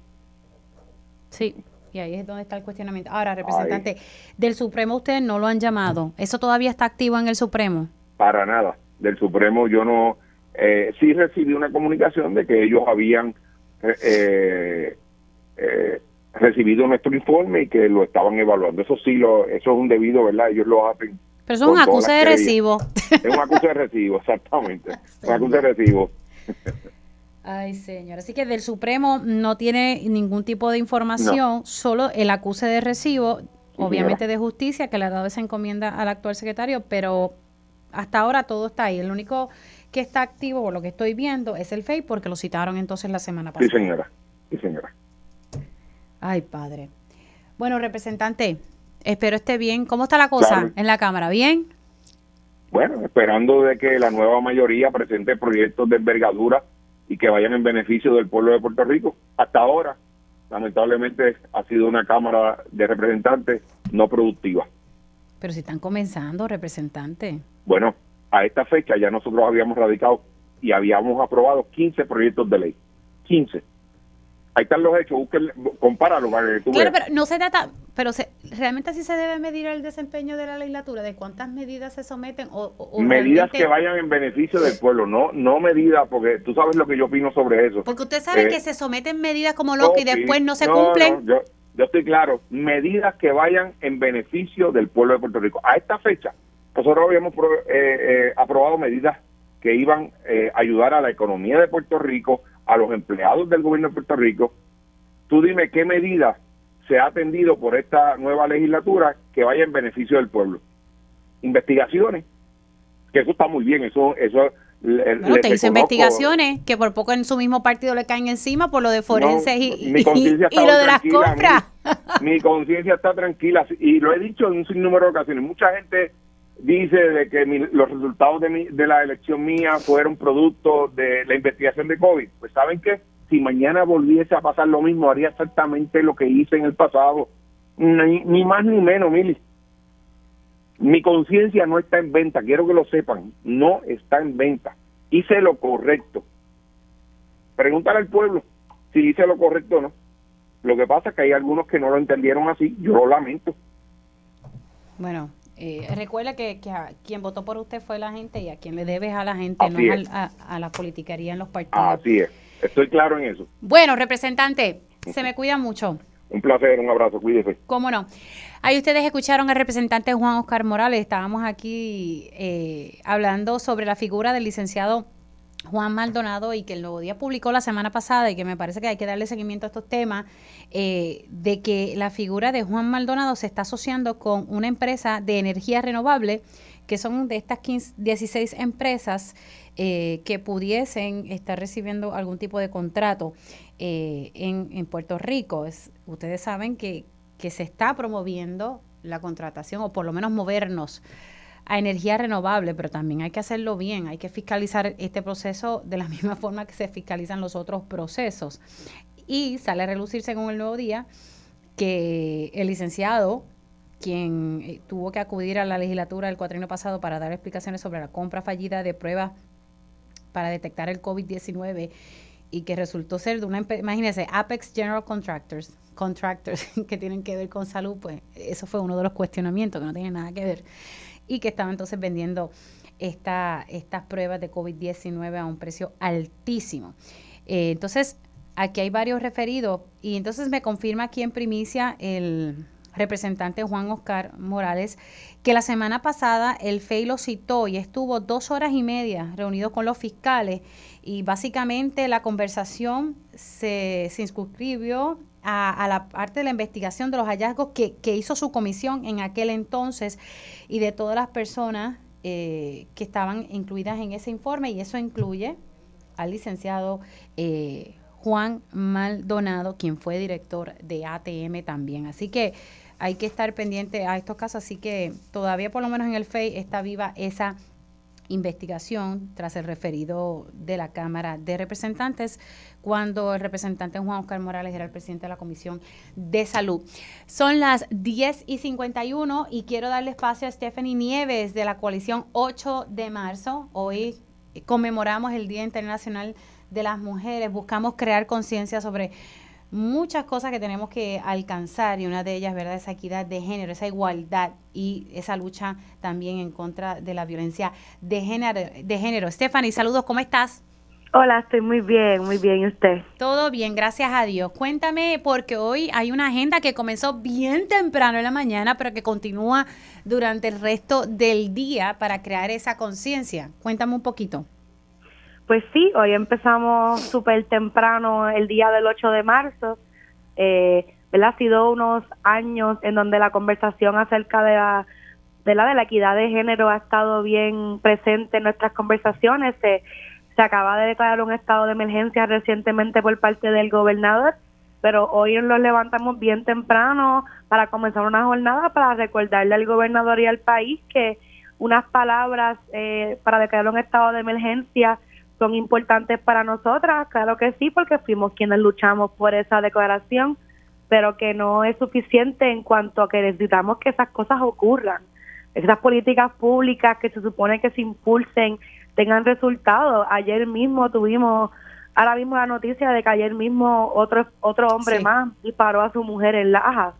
Sí, y ahí es donde está el cuestionamiento. Ahora, representante, ahí. Del Supremo ustedes no lo han llamado. ¿Eso todavía está activo en el Supremo? Para nada. Del Supremo yo no... Eh, sí recibí una comunicación de que ellos habían eh, eh, recibido nuestro informe y que lo estaban evaluando. Eso sí, lo, eso es un debido, ¿verdad? Ellos lo hacen. Pero eso es un acuse de recibo. Es un acuse de recibo, exactamente. Sí. Un acuse de recibo. Ay, señor. Así que del Supremo no tiene ningún tipo de información, no. Solo el acuse de recibo, sí, obviamente señora. De justicia, que le ha dado esa encomienda al actual secretario, pero hasta ahora todo está ahí. El único que está activo, por lo que estoy viendo, es el F E I, porque lo citaron entonces la semana pasada. Sí, señora. Sí, señora. Ay, padre. Bueno, representante, espero esté bien. ¿Cómo está la cosa claro. en la Cámara? ¿Bien? Bueno, esperando de que la nueva mayoría presente proyectos de envergadura y que vayan en beneficio del pueblo de Puerto Rico. Hasta ahora, lamentablemente, ha sido una Cámara de Representantes no productiva. Pero si están comenzando, representante. Bueno, a esta fecha ya nosotros habíamos radicado y habíamos aprobado quince proyectos de ley. quince. Ahí están los hechos, búsquenle, compáralo para que tú Claro, veas. pero no se trata, pero se, realmente así se debe medir el desempeño de la legislatura, de cuántas medidas se someten o, o medidas realmente... que vayan en beneficio del pueblo, no no medidas, porque tú sabes lo que yo opino sobre eso. Porque usted sabe eh, que se someten medidas como loca y después no se no, cumplen. No, yo, yo estoy claro, medidas que vayan en beneficio del pueblo de Puerto Rico. A esta fecha, nosotros habíamos pro, eh, eh, aprobado medidas que iban eh, a ayudar a la economía de Puerto Rico, a los empleados del gobierno de Puerto Rico. Tú dime qué medidas se ha atendido por esta nueva legislatura que vaya en beneficio del pueblo. Investigaciones, que eso está muy bien, eso eso le, bueno, le te hizo reconozco. Investigaciones que por poco en su mismo partido le caen encima por lo de forenses No, y, mi y, conciencia y está lo de las tranquila, compras. Mi, mi conciencia está tranquila y lo he dicho en un sinnúmero de ocasiones. Mucha gente dice de que mi, los resultados de, mi, de la elección mía fueron producto de la investigación de COVID. Pues ¿saben qué? Si mañana volviese a pasar lo mismo, haría exactamente lo que hice en el pasado. Ni, ni más ni menos, Mili. Mi conciencia no está en venta, quiero que lo sepan, no está en venta. Hice lo correcto. Pregúntale al pueblo si hice lo correcto o no. Lo que pasa es que hay algunos que no lo entendieron así, yo lo lamento. Bueno, eh, recuerda que, que a quien votó por usted fue la gente y a quien le debes a la gente, Así no es es. al- a, a la politiquería en los partidos. Así es, estoy claro en eso. Bueno, representante, se me cuida mucho. Un placer, un abrazo, cuídese. ¿Cómo no? Ahí ustedes escucharon al representante Juan Oscar Morales. Estábamos aquí eh, hablando sobre la figura del licenciado Juan Maldonado y que el Nuevo Día publicó la semana pasada y que me parece que hay que darle seguimiento a estos temas, eh, de que la figura de Juan Maldonado se está asociando con una empresa de energía renovable, que son de estas quince, dieciséis empresas eh, que pudiesen estar recibiendo algún tipo de contrato eh, en, en Puerto Rico. Es, ustedes saben que, que se está promoviendo la contratación, o por lo menos movernos a energía renovable, pero también hay que hacerlo bien, hay que fiscalizar este proceso de la misma forma que se fiscalizan los otros procesos. Y sale a relucir, según el Nuevo Día, que el licenciado, quien eh, tuvo que acudir a la legislatura del cuatrienio pasado para dar explicaciones sobre la compra fallida de pruebas para detectar el COVID diecinueve y que resultó ser de una empresa, imagínense, Apex General Contractors, contractors que tienen que ver con salud, pues eso fue uno de los cuestionamientos, que no tiene nada que ver, y que estaba entonces vendiendo esta, estas pruebas de COVID diecinueve a un precio altísimo. Eh, entonces, aquí hay varios referidos, y entonces me confirma aquí en primicia el representante Juan Oscar Morales, que la semana pasada el F E I lo citó y estuvo dos horas y media reunido con los fiscales, y básicamente la conversación se, se inscribió a, a la parte de la investigación de los hallazgos que, que hizo su comisión en aquel entonces y de todas las personas eh, que estaban incluidas en ese informe, y eso incluye al licenciado eh, Juan Maldonado, quien fue director de A T M también. Así que hay que estar pendiente a estos casos, así que todavía por lo menos en el F E I está viva esa investigación tras el referido de la Cámara de Representantes, cuando el representante Juan Oscar Morales era el presidente de la Comisión de Salud. Son las diez y cincuenta y uno y quiero darle espacio a Stephanie Nieves de la coalición ocho de marzo. Hoy conmemoramos el Día Internacional de las Mujeres, buscamos crear conciencia sobre muchas cosas que tenemos que alcanzar, y una de ellas, ¿verdad?, esa equidad de género, esa igualdad y esa lucha también en contra de la violencia de género. De género. Stephanie, saludos, ¿cómo estás? Hola, estoy muy bien, muy bien, ¿y usted? Todo bien, gracias a Dios. Cuéntame, porque hoy hay una agenda que comenzó bien temprano en la mañana, pero que continúa durante el resto del día para crear esa conciencia. Cuéntame un poquito. Pues sí, hoy empezamos súper temprano el día del ocho de marzo. Eh, ¿verdad? Ha sido unos años en donde la conversación acerca de la, de la, de la equidad de género ha estado bien presente en nuestras conversaciones. Se, se acaba de declarar un estado de emergencia recientemente por parte del gobernador, pero hoy nos levantamos bien temprano para comenzar una jornada para recordarle al gobernador y al país que unas palabras eh, para declarar un estado de emergencia son importantes para nosotras, claro que sí, porque fuimos quienes luchamos por esa declaración, pero que no es suficiente en cuanto a que necesitamos que esas cosas ocurran, esas políticas públicas que se supone que se impulsen tengan resultados. Ayer mismo tuvimos, ahora mismo la noticia de que ayer mismo otro otro hombre sí. más disparó a su mujer en Lajas.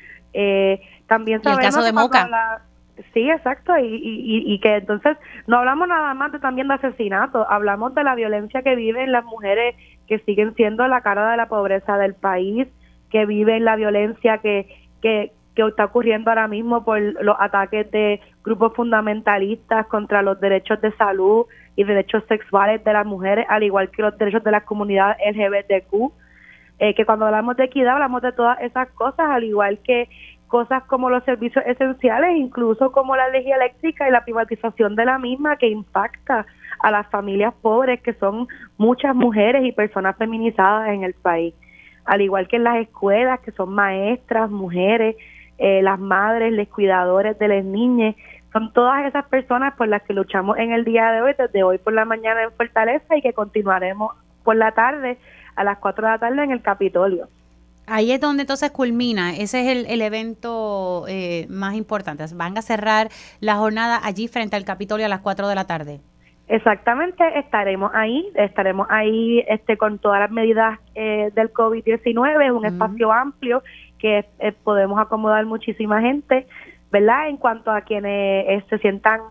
Eh, también sabemos ¿Y el caso de Moca? La, Sí, exacto, y, y, y que entonces no hablamos nada más de también de asesinatos, hablamos de la violencia que viven las mujeres que siguen siendo la cara de la pobreza del país, que viven la violencia que, que, que está ocurriendo ahora mismo por los ataques de grupos fundamentalistas contra los derechos de salud y derechos sexuales de las mujeres, al igual que los derechos de la comunidad L G B T Q. eh, que cuando hablamos de equidad hablamos de todas esas cosas, al igual que cosas como los servicios esenciales, incluso como la energía eléctrica y la privatización de la misma, que impacta a las familias pobres, que son muchas mujeres y personas feminizadas en el país, al igual que en las escuelas, que son maestras, mujeres, eh, las madres, los cuidadores de las niñas. Son todas esas personas por las que luchamos en el día de hoy, desde hoy por la mañana en Fortaleza, y que continuaremos por la tarde, a las cuatro de la tarde en el Capitolio. Ahí es donde entonces culmina, ese es el, el evento eh, más importante. Van a cerrar la jornada allí frente al Capitolio a las cuatro de la tarde. Exactamente, estaremos ahí, estaremos ahí este con todas las medidas eh, del COVID diecinueve, es un uh-huh. espacio amplio que eh, podemos acomodar muchísima gente, ¿verdad? En cuanto a quienes eh, se sientan,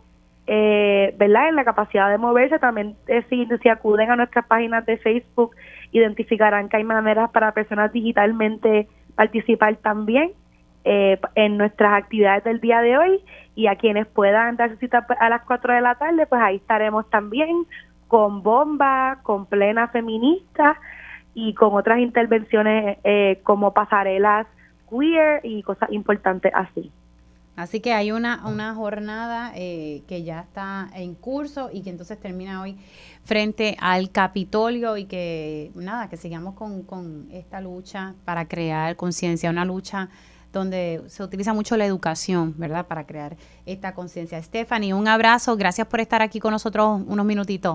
eh, ¿verdad? En la capacidad de moverse, también eh, si, si acuden a nuestras páginas de Facebook, identificarán que hay maneras para personas digitalmente participar también eh, en nuestras actividades del día de hoy, y a quienes puedan dar su cita a las cuatro de la tarde, pues ahí estaremos también con bomba, con plena feminista y con otras intervenciones eh, como pasarelas queer y cosas importantes así. Así que hay una, una jornada eh, que ya está en curso y que entonces termina hoy frente al Capitolio, y que nada, que sigamos con, con esta lucha para crear conciencia, una lucha donde se utiliza mucho la educación, ¿verdad?, para crear esta conciencia. Stephanie, un abrazo, gracias por estar aquí con nosotros unos minutitos.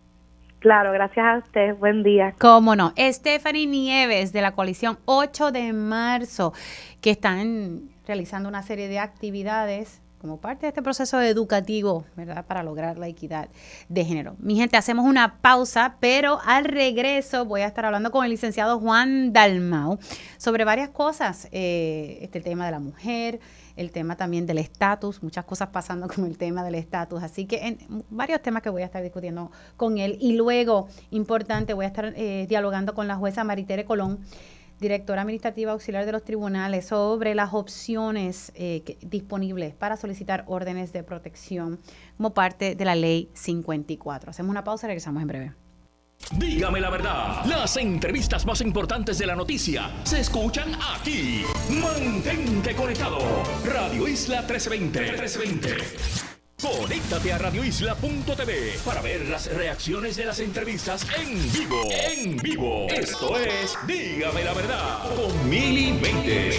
Claro, gracias a usted, buen día. Cómo no. Stephanie Nieves, de la coalición ocho de marzo, que están realizando una serie de actividades como parte de este proceso educativo, ¿verdad?, para lograr la equidad de género. Mi gente, hacemos una pausa, pero al regreso voy a estar hablando con el licenciado Juan Dalmau sobre varias cosas, eh, este tema de la mujer, el tema también del estatus, muchas cosas pasando con el tema del estatus, así que en varios temas que voy a estar discutiendo con él. Y luego, importante, voy a estar eh, dialogando con la jueza Maritere Colón, directora administrativa auxiliar de los tribunales, sobre las opciones eh, que, disponibles para solicitar órdenes de protección como parte de la ley cincuenta y cuatro. Hacemos una pausa y regresamos en breve. Dígame la verdad, las entrevistas más importantes de la noticia se escuchan aquí. Mantente conectado. Radio Isla trescientos veinte. trescientos veinte. Conéctate a radio isla punto t v para ver las reacciones de las entrevistas en vivo. En vivo. Esto es Dígame la verdad con Mili Méndez.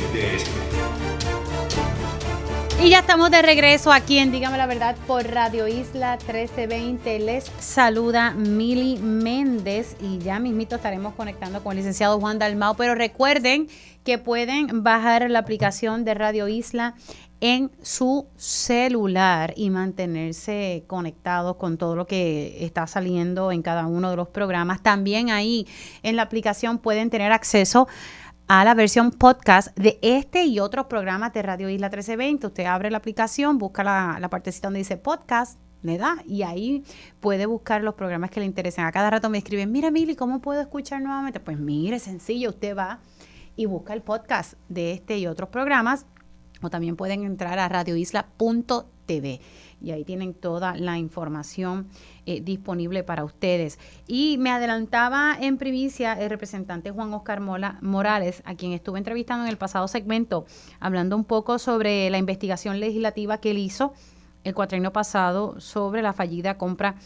Y ya estamos de regreso aquí en Dígame la Verdad por Radio Isla trece veinte. Les saluda Mili Méndez y ya mismito estaremos conectando con el licenciado Juan Dalmau. Pero recuerden que pueden bajar la aplicación de Radio Isla en su celular y mantenerse conectados con todo lo que está saliendo en cada uno de los programas. También ahí en la aplicación pueden tener acceso a la versión podcast de este y otros programas de Radio Isla trece veinte. Usted abre la aplicación, busca la, la partecita donde dice podcast, le da y ahí puede buscar los programas que le interesen. A cada rato me escriben, mira Mili, ¿cómo puedo escuchar nuevamente? Pues mire, sencillo, usted va y busca el podcast de este y otros programas, o también pueden entrar a radio isla punto t v y ahí tienen toda la información eh, disponible para ustedes. Y me adelantaba en primicia el representante Juan Oscar Mola, Morales, a quien estuve entrevistando en el pasado segmento, hablando un poco sobre la investigación legislativa que él hizo el cuatrienio pasado sobre la fallida compra,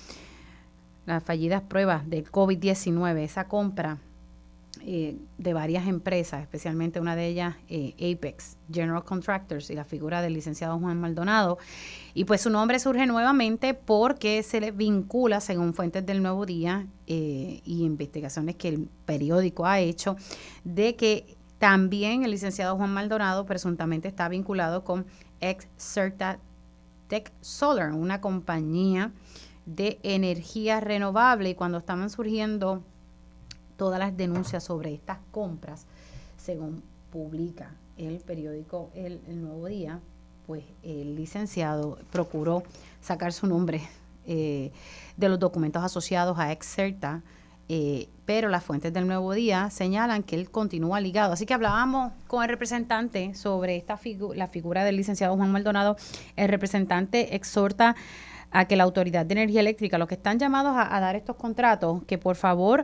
las fallidas pruebas del COVID diecinueve, esa compra Eh, de varias empresas, especialmente una de ellas, eh, Apex General Contractors, y la figura del licenciado Juan Maldonado. Y pues su nombre surge nuevamente porque se le vincula, según fuentes del Nuevo Día eh, y investigaciones que el periódico ha hecho, de que también el licenciado Juan Maldonado presuntamente está vinculado con Exerta Tech Solar, una compañía de energía renovable. Y cuando estaban surgiendo todas las denuncias sobre estas compras, según publica el periódico El, el Nuevo Día, pues el licenciado procuró sacar su nombre eh, de los documentos asociados a Exerta, eh, pero las fuentes del Nuevo Día señalan que él continúa ligado. Así que hablábamos con el representante sobre esta figu- la figura del licenciado Juan Maldonado. El representante exhorta a que la Autoridad de Energía Eléctrica, los que están llamados a, a dar estos contratos, que por favor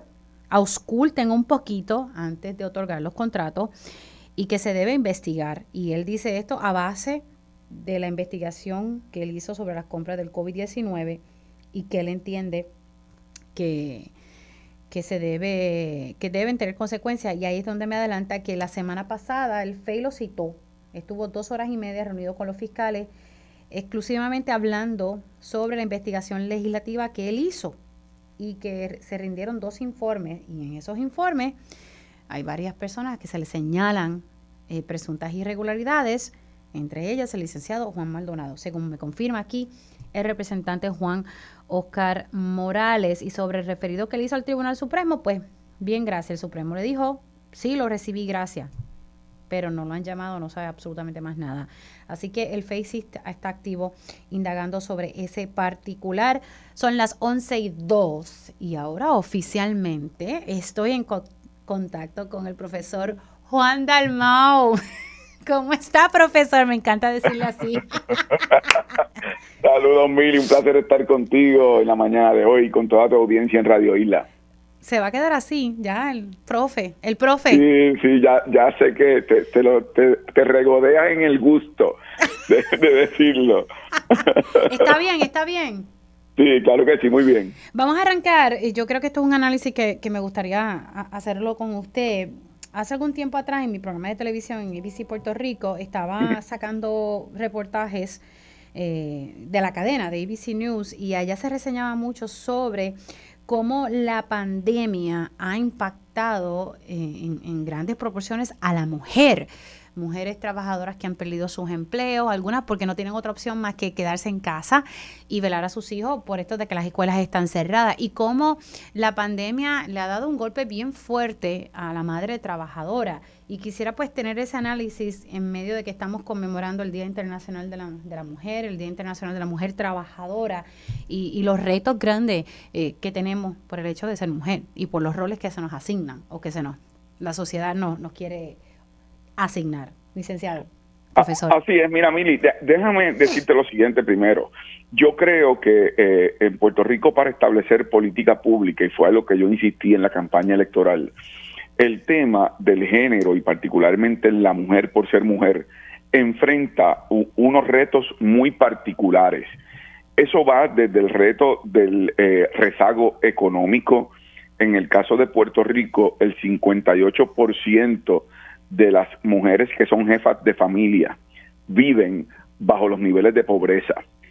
ausculten un poquito antes de otorgar los contratos y que se debe investigar. Y él dice esto a base de la investigación que él hizo sobre las compras del COVID diecinueve y que él entiende que, que se debe, que deben tener consecuencias. Y ahí es donde me adelanta que la semana pasada el F E I lo citó, estuvo dos horas y media reunido con los fiscales, exclusivamente hablando sobre la investigación legislativa que él hizo y que se rindieron dos informes, y en esos informes hay varias personas que se le señalan eh, presuntas irregularidades, entre ellas el licenciado Juan Maldonado, según me confirma aquí el representante Juan Oscar Morales. Y sobre el referido que le hizo al Tribunal Supremo, pues bien, gracias. El Supremo le dijo, sí, lo recibí, gracias, pero no lo han llamado, no sabe absolutamente más nada. Así que el F E I sí está, está activo indagando sobre ese particular. Son las once y dos y ahora oficialmente estoy en co- contacto con el profesor Juan Dalmau. ¿Cómo está, profesor? Me encanta decirle así. Saludos, Mili. Un placer estar contigo en la mañana de hoy con toda tu audiencia en Radio Isla. Se va a quedar así, ya, el profe, el profe. Sí, sí, ya, ya sé que te, te, lo, te, te regodeas en el gusto de, de decirlo. Está bien, está bien. Sí, claro que sí, muy bien. Vamos a arrancar. Yo creo que esto es un análisis que, que me gustaría hacerlo con usted. Hace algún tiempo atrás, en mi programa de televisión en A B C Puerto Rico, estaba sacando reportajes eh, de la cadena de A B C News, y allá se reseñaba mucho sobre cómo la pandemia ha impactado eh, en, en grandes proporciones a la mujer. Mujeres trabajadoras que han perdido sus empleos, algunas porque no tienen otra opción más que quedarse en casa y velar a sus hijos por esto de que las escuelas están cerradas, y cómo la pandemia le ha dado un golpe bien fuerte a la madre trabajadora. Y quisiera pues tener ese análisis en medio de que estamos conmemorando el Día Internacional de la, de la Mujer, el Día Internacional de la Mujer Trabajadora, y, y los retos grandes eh, que tenemos por el hecho de ser mujer y por los roles que se nos asignan o que se nos la sociedad no, nos quiere asignar. Licenciado, profesor. Así es, mira, Mili, de, déjame decirte lo siguiente primero. Yo creo que eh, en Puerto Rico, para establecer política pública, y fue a lo que yo insistí en la campaña electoral, el tema del género y particularmente la mujer por ser mujer enfrenta u, unos retos muy particulares. Eso va desde el reto del eh, rezago económico. En el caso de Puerto Rico, el cincuenta y ocho por ciento de las mujeres que son jefas de familia viven bajo los niveles de pobreza,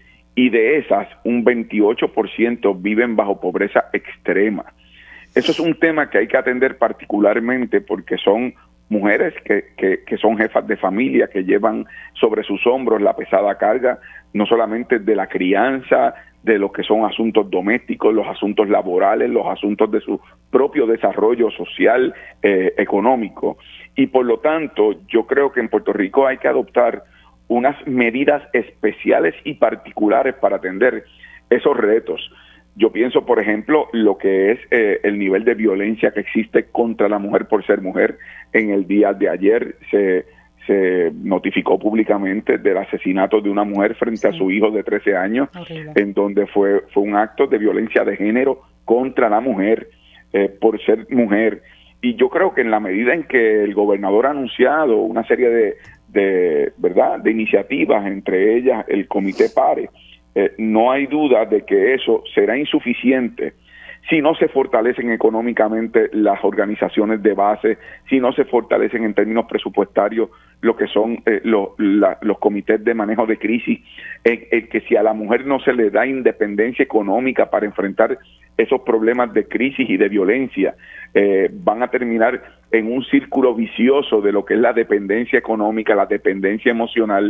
y de esas un veintiocho por ciento viven bajo pobreza extrema. Eso es un tema que hay que atender particularmente porque son mujeres que, que, que son jefas de familia, que llevan sobre sus hombros la pesada carga, no solamente de la crianza, de lo que son asuntos domésticos, los asuntos laborales, los asuntos de su propio desarrollo social, eh, económico. Y por lo tanto, yo creo que en Puerto Rico hay que adoptar unas medidas especiales y particulares para atender esos retos. Yo pienso, por ejemplo, lo que es eh, el nivel de violencia que existe contra la mujer por ser mujer. En el día de ayer se, se notificó públicamente del asesinato de una mujer frente sí. a su hijo de trece años, horrible, en donde fue, fue un acto de violencia de género contra la mujer eh, por ser mujer. Y yo creo que en la medida en que el gobernador ha anunciado una serie de, de, ¿verdad?, de iniciativas, entre ellas el Comité PARE, Eh, no hay duda de que eso será insuficiente si no se fortalecen económicamente las organizaciones de base, si no se fortalecen en términos presupuestarios lo que son eh, lo, la, los comités de manejo de crisis, eh, eh, que si a la mujer no se le da independencia económica para enfrentar esos problemas de crisis y de violencia, eh, van a terminar en un círculo vicioso de lo que es la dependencia económica, la dependencia emocional.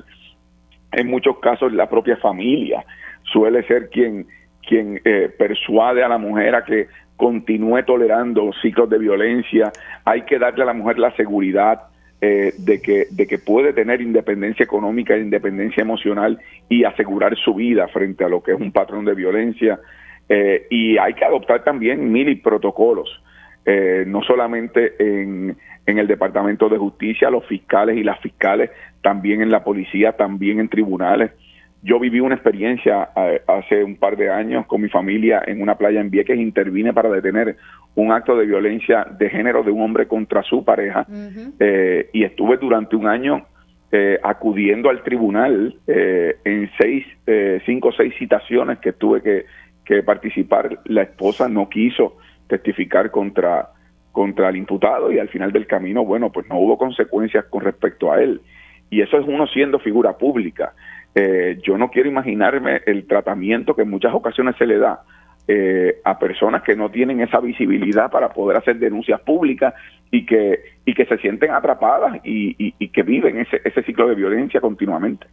En muchos casos la propia familia suele ser quien, quien eh, persuade a la mujer a que continúe tolerando ciclos de violencia. Hay que darle a la mujer la seguridad eh, de que, de que puede tener independencia económica e independencia emocional y asegurar su vida frente a lo que es un patrón de violencia. Eh, y hay que adoptar también mil protocolos, eh, no solamente en, en el Departamento de Justicia, los fiscales y las fiscales, también en la policía, también en tribunales, Yo viví una experiencia eh, hace un par de años con mi familia en una playa en Vieques, intervine para detener un acto de violencia de género de un hombre contra su pareja, uh-huh. eh, y estuve durante un año eh, acudiendo al tribunal eh, en seis, eh, cinco o seis citaciones que tuve que, que participar. La esposa no quiso testificar contra, contra el imputado y al final del camino, bueno, pues no hubo consecuencias con respecto a él. Y eso es uno siendo figura pública. Eh, yo no quiero imaginarme el tratamiento que en muchas ocasiones se le da eh, a personas que no tienen esa visibilidad para poder hacer denuncias públicas y que y que se sienten atrapadas y, y, y que viven ese, ese ciclo de violencia continuamente.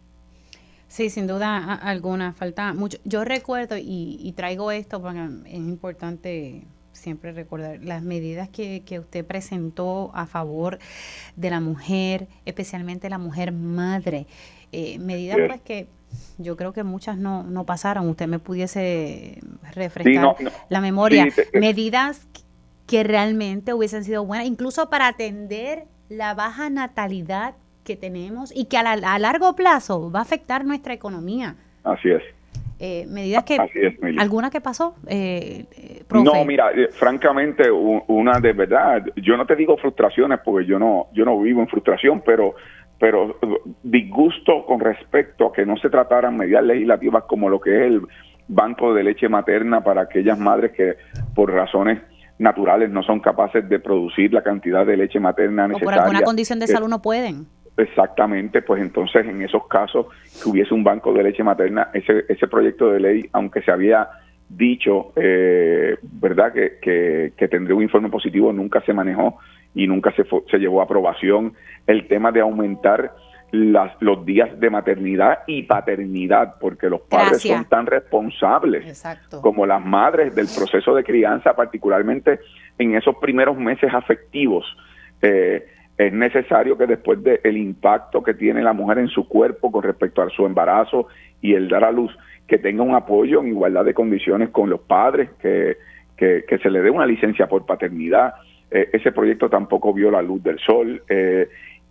Sí, sin duda alguna, falta mucho. Yo recuerdo y, y traigo esto porque es importante siempre recordar las medidas que, que usted presentó a favor de la mujer, especialmente la mujer madre. Eh, medidas yes. pues que yo creo que muchas no, no pasaron. Usted me pudiese refrescar sí, no, no. la memoria. Sí, te, medidas que realmente hubiesen sido buenas, incluso para atender la baja natalidad que tenemos y que a, la, a largo plazo va a afectar nuestra economía. Así es. Eh, medidas que, es, ¿alguna que pasó? Eh, eh, profe. No, mira, eh, francamente, una de verdad, yo no te digo frustraciones porque yo no, yo no vivo en frustración, pero pero disgusto con respecto a que no se trataran medidas legislativas como lo que es el banco de leche materna para aquellas madres que por razones naturales no son capaces de producir la cantidad de leche materna necesaria. O por alguna condición de salud no pueden. Exactamente, pues entonces en esos casos que hubiese un banco de leche materna, ese ese proyecto de ley, aunque se había dicho, eh, verdad, que, que, que tendría un informe positivo, nunca se manejó y nunca se, fue, se llevó a aprobación. El tema de aumentar las, los días de maternidad y paternidad, porque los padres Gracias. son tan responsables Exacto. como las madres del proceso de crianza, particularmente en esos primeros meses afectivos. Eh, es necesario que después del impacto que tiene la mujer en su cuerpo con respecto a su embarazo y el dar a luz, que tenga un apoyo en igualdad de condiciones con los padres, que, que, que se le dé una licencia por paternidad. Eh, ese proyecto tampoco vio la luz del sol, eh,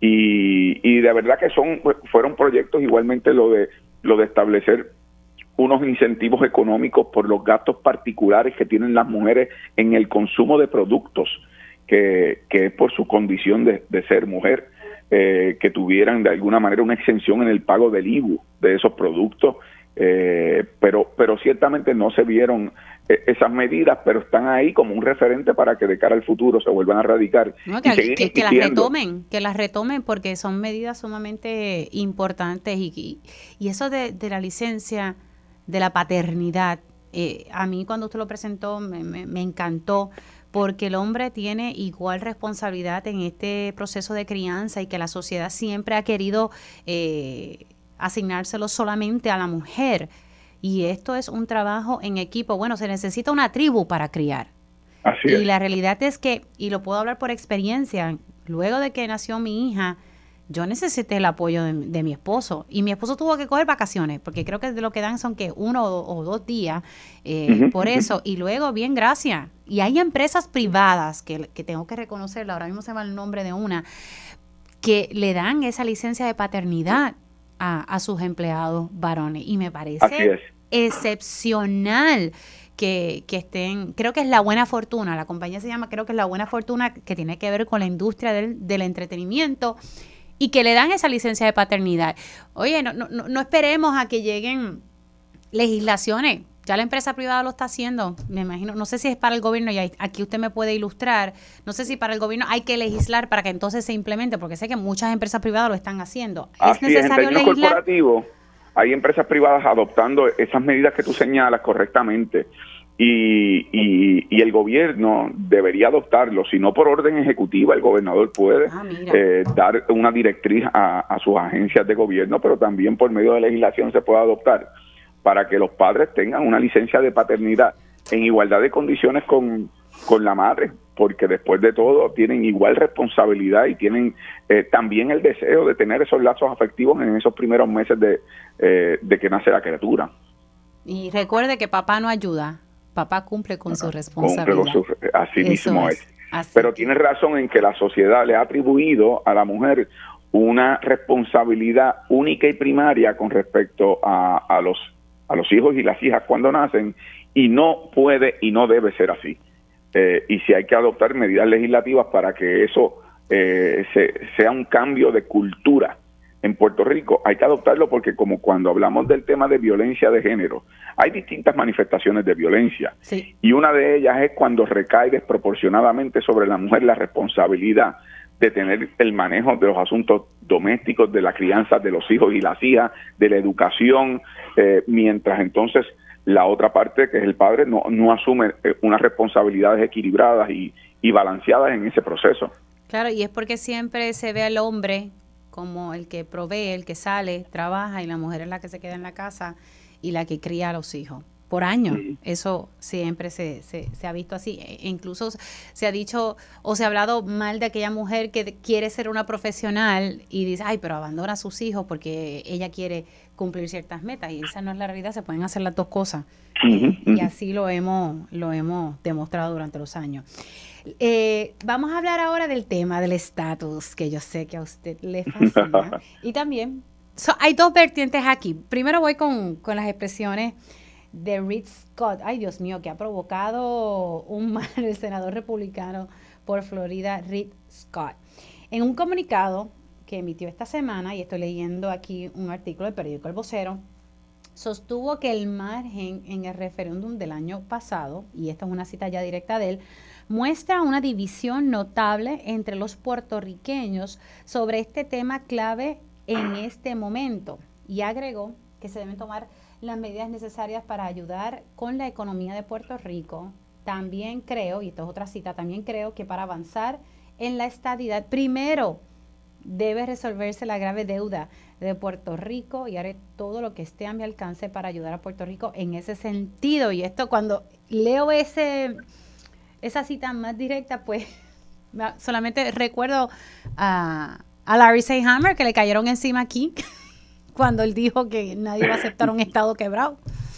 y, y de verdad que son fueron proyectos igualmente lo de lo de establecer unos incentivos económicos por los gastos particulares que tienen las mujeres en el consumo de productos, que, que es por su condición de, de ser mujer, eh, que tuvieran de alguna manera una exención en el pago del I V U de esos productos, eh, pero pero ciertamente no se vieron eh, esas medidas, pero están ahí como un referente para que de cara al futuro se vuelvan a radicar. No, que, y que, que las retomen, que las retomen porque son medidas sumamente importantes y, y, y eso de, de la licencia de la paternidad, eh, a mí cuando usted lo presentó me, me, me encantó, porque el hombre tiene igual responsabilidad en este proceso de crianza y que la sociedad siempre ha querido eh, asignárselo solamente a la mujer. Y esto es un trabajo en equipo. Bueno, se necesita una tribu para criar. Así y es. la realidad es que, y lo puedo hablar por experiencia, luego de que nació mi hija, yo necesité el apoyo de, de mi esposo. Y mi esposo tuvo que coger vacaciones, porque creo que de lo que dan son que uno o, o dos días eh, uh-huh, por eso. Uh-huh. Y luego, bien, gracias. Y hay empresas privadas, que, que tengo que reconocerla, ahora mismo se llama el nombre de una, que le dan esa licencia de paternidad a, a sus empleados varones. Y me parece excepcional que, que estén, creo que es La Buena Fortuna, la compañía se llama, creo que es La Buena Fortuna, que tiene que ver con la industria del, del entretenimiento, y que le dan esa licencia de paternidad. Oye, no, no, no esperemos a que lleguen legislaciones. Ya la empresa privada lo está haciendo, me imagino. No sé si es para el gobierno, y aquí usted me puede ilustrar. No sé si para el gobierno hay que legislar para que entonces se implemente, porque sé que muchas empresas privadas lo están haciendo. ¿Es Así necesario es, en legislar? Corporativo, hay empresas privadas adoptando esas medidas que tú señalas correctamente. Y, y, y el gobierno debería adoptarlo, si no por orden ejecutiva, el gobernador puede ah, eh, dar una directriz a, a sus agencias de gobierno, pero también por medio de legislación se puede adoptar para que los padres tengan una licencia de paternidad en igualdad de condiciones con, con la madre, porque después de todo tienen igual responsabilidad y tienen eh, también el deseo de tener esos lazos afectivos en esos primeros meses de, eh, de que nace la criatura. Y recuerde que papá no ayuda. Papá cumple con su responsabilidad. Cumple con su, así Eso mismo es. es. Así Pero que... tiene razón en que la sociedad le ha atribuido a la mujer una responsabilidad única y primaria con respecto a, a los a los hijos y las hijas cuando nacen, y no puede y no debe ser así. Eh, y si hay que adoptar medidas legislativas para que eso eh, se, sea un cambio de cultura en Puerto Rico, hay que adoptarlo, porque como cuando hablamos del tema de violencia de género, hay distintas manifestaciones de violencia, sí. Y una de ellas es cuando recae desproporcionadamente sobre la mujer la responsabilidad de tener el manejo de los asuntos domésticos, de la crianza de los hijos y las hijas, de la educación, eh, mientras entonces la otra parte, que es el padre, no, no asume eh, unas responsabilidades equilibradas y, y balanceadas en ese proceso. Claro, y es porque siempre se ve al hombre como el que provee, el que sale, trabaja, y la mujer es la que se queda en la casa y la que cría a los hijos. Por años, sí. Eso siempre se, se, se ha visto así. E incluso se ha dicho o se ha hablado mal de aquella mujer que quiere ser una profesional y dice, ay, pero abandona a sus hijos porque ella quiere cumplir ciertas metas, y esa no es la realidad. Se pueden hacer las dos cosas. Uh-huh, uh-huh. Y así lo hemos, lo hemos demostrado durante los años. Eh, vamos a hablar ahora del tema del estatus, que yo sé que a usted le fascina. Y también, so, hay dos vertientes aquí. Primero voy con, con las expresiones de Rick Scott, ay Dios mío, que ha provocado un mal el senador republicano por Florida, Rick Scott. En un comunicado que emitió esta semana, y estoy leyendo aquí un artículo del periódico El Vocero, sostuvo que el margen en el referéndum del año pasado, y esta es una cita ya directa de él, muestra una división notable entre los puertorriqueños sobre este tema clave en este momento, y agregó que se deben tomar las medidas necesarias para ayudar con la economía de Puerto Rico. También creo, y esto es otra cita, también creo que para avanzar en la estadidad, primero debe resolverse la grave deuda de Puerto Rico, y haré todo lo que esté a mi alcance para ayudar a Puerto Rico en ese sentido. Y esto, cuando leo ese esa cita más directa, pues solamente recuerdo a, a Larry Selhammer, que le cayeron encima aquí cuando él dijo que nadie va a aceptar un Estado quebrado.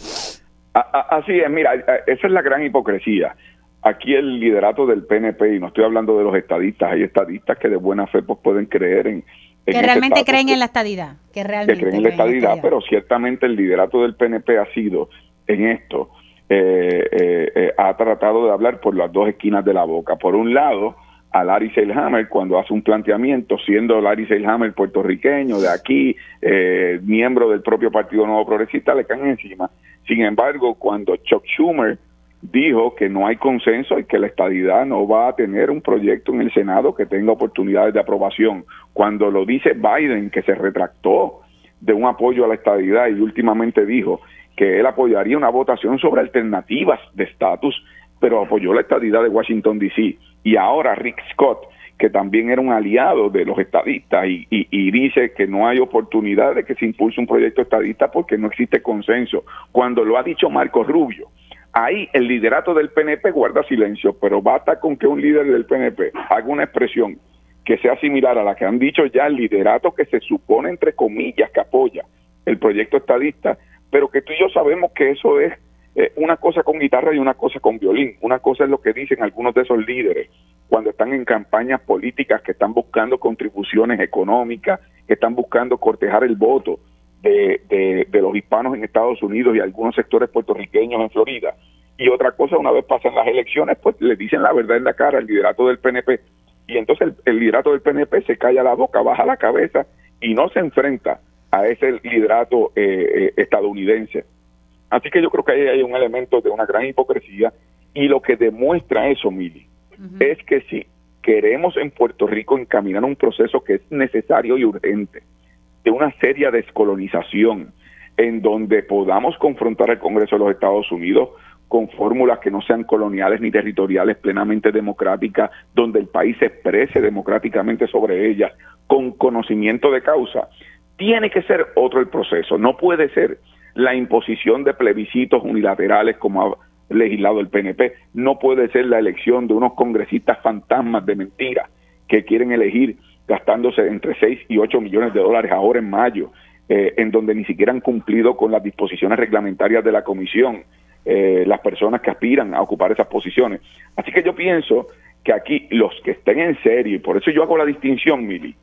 Así es, mira, esa es la gran hipocresía. Aquí el liderato del P N P, y no estoy hablando de los estadistas, hay estadistas que de buena fe pues pueden creer en... en que realmente creen en la estadidad, que realmente que creen en la estadidad, pero ciertamente el liderato del P N P ha sido en esto, eh, eh, eh, ha tratado de hablar por las dos esquinas de la boca. Por un lado, a Larry Selhammer, cuando hace un planteamiento, siendo Larry Selhammer puertorriqueño, de aquí, eh, miembro del propio Partido Nuevo Progresista, le caen encima. Sin embargo, cuando Chuck Schumer dijo que no hay consenso y que la estadidad no va a tener un proyecto en el Senado que tenga oportunidades de aprobación, cuando lo dice Biden, que se retractó de un apoyo a la estadidad y últimamente dijo que él apoyaría una votación sobre alternativas de estatus, pero apoyó la estadidad de Washington, D C, y ahora Rick Scott, que también era un aliado de los estadistas, y, y, y dice que no hay oportunidad de que se impulse un proyecto estadista porque no existe consenso, cuando lo ha dicho Marco Rubio. Ahí el liderato del P N P guarda silencio, pero basta con que un líder del P N P haga una expresión que sea similar a la que han dicho ya el liderato que se supone, entre comillas, que apoya el proyecto estadista, pero que tú y yo sabemos que eso es eh, una cosa con guitarra y una cosa con violín. Una cosa es lo que dicen algunos de esos líderes cuando están en campañas políticas, que están buscando contribuciones económicas, que están buscando cortejar el voto de, de, de los hispanos en Estados Unidos y algunos sectores puertorriqueños en Florida. Y otra cosa, una vez pasan las elecciones, pues le dicen la verdad en la cara al liderato del P N P. Y entonces el, el liderato del P N P se calla la boca, baja la cabeza y no se enfrenta a ese liderato eh, eh, estadounidense. Así que yo creo que ahí hay un elemento de una gran hipocresía, y lo que demuestra eso, Mili, uh-huh. es que si queremos en Puerto Rico encaminar un proceso que es necesario y urgente, de una seria descolonización, en donde podamos confrontar al Congreso de los Estados Unidos con fórmulas que no sean coloniales ni territoriales, plenamente democráticas, donde el país se exprese democráticamente sobre ellas, con conocimiento de causa, tiene que ser otro el proceso. No puede ser la imposición de plebiscitos unilaterales como ha legislado el P N P, no puede ser la elección de unos congresistas fantasmas de mentira que quieren elegir gastándose entre seis y ocho millones de dólares ahora en mayo, eh, en donde ni siquiera han cumplido con las disposiciones reglamentarias de la comisión, eh, las personas que aspiran a ocupar esas posiciones. Así que yo pienso que aquí los que estén en serio, y por eso yo hago la distinción, Mili,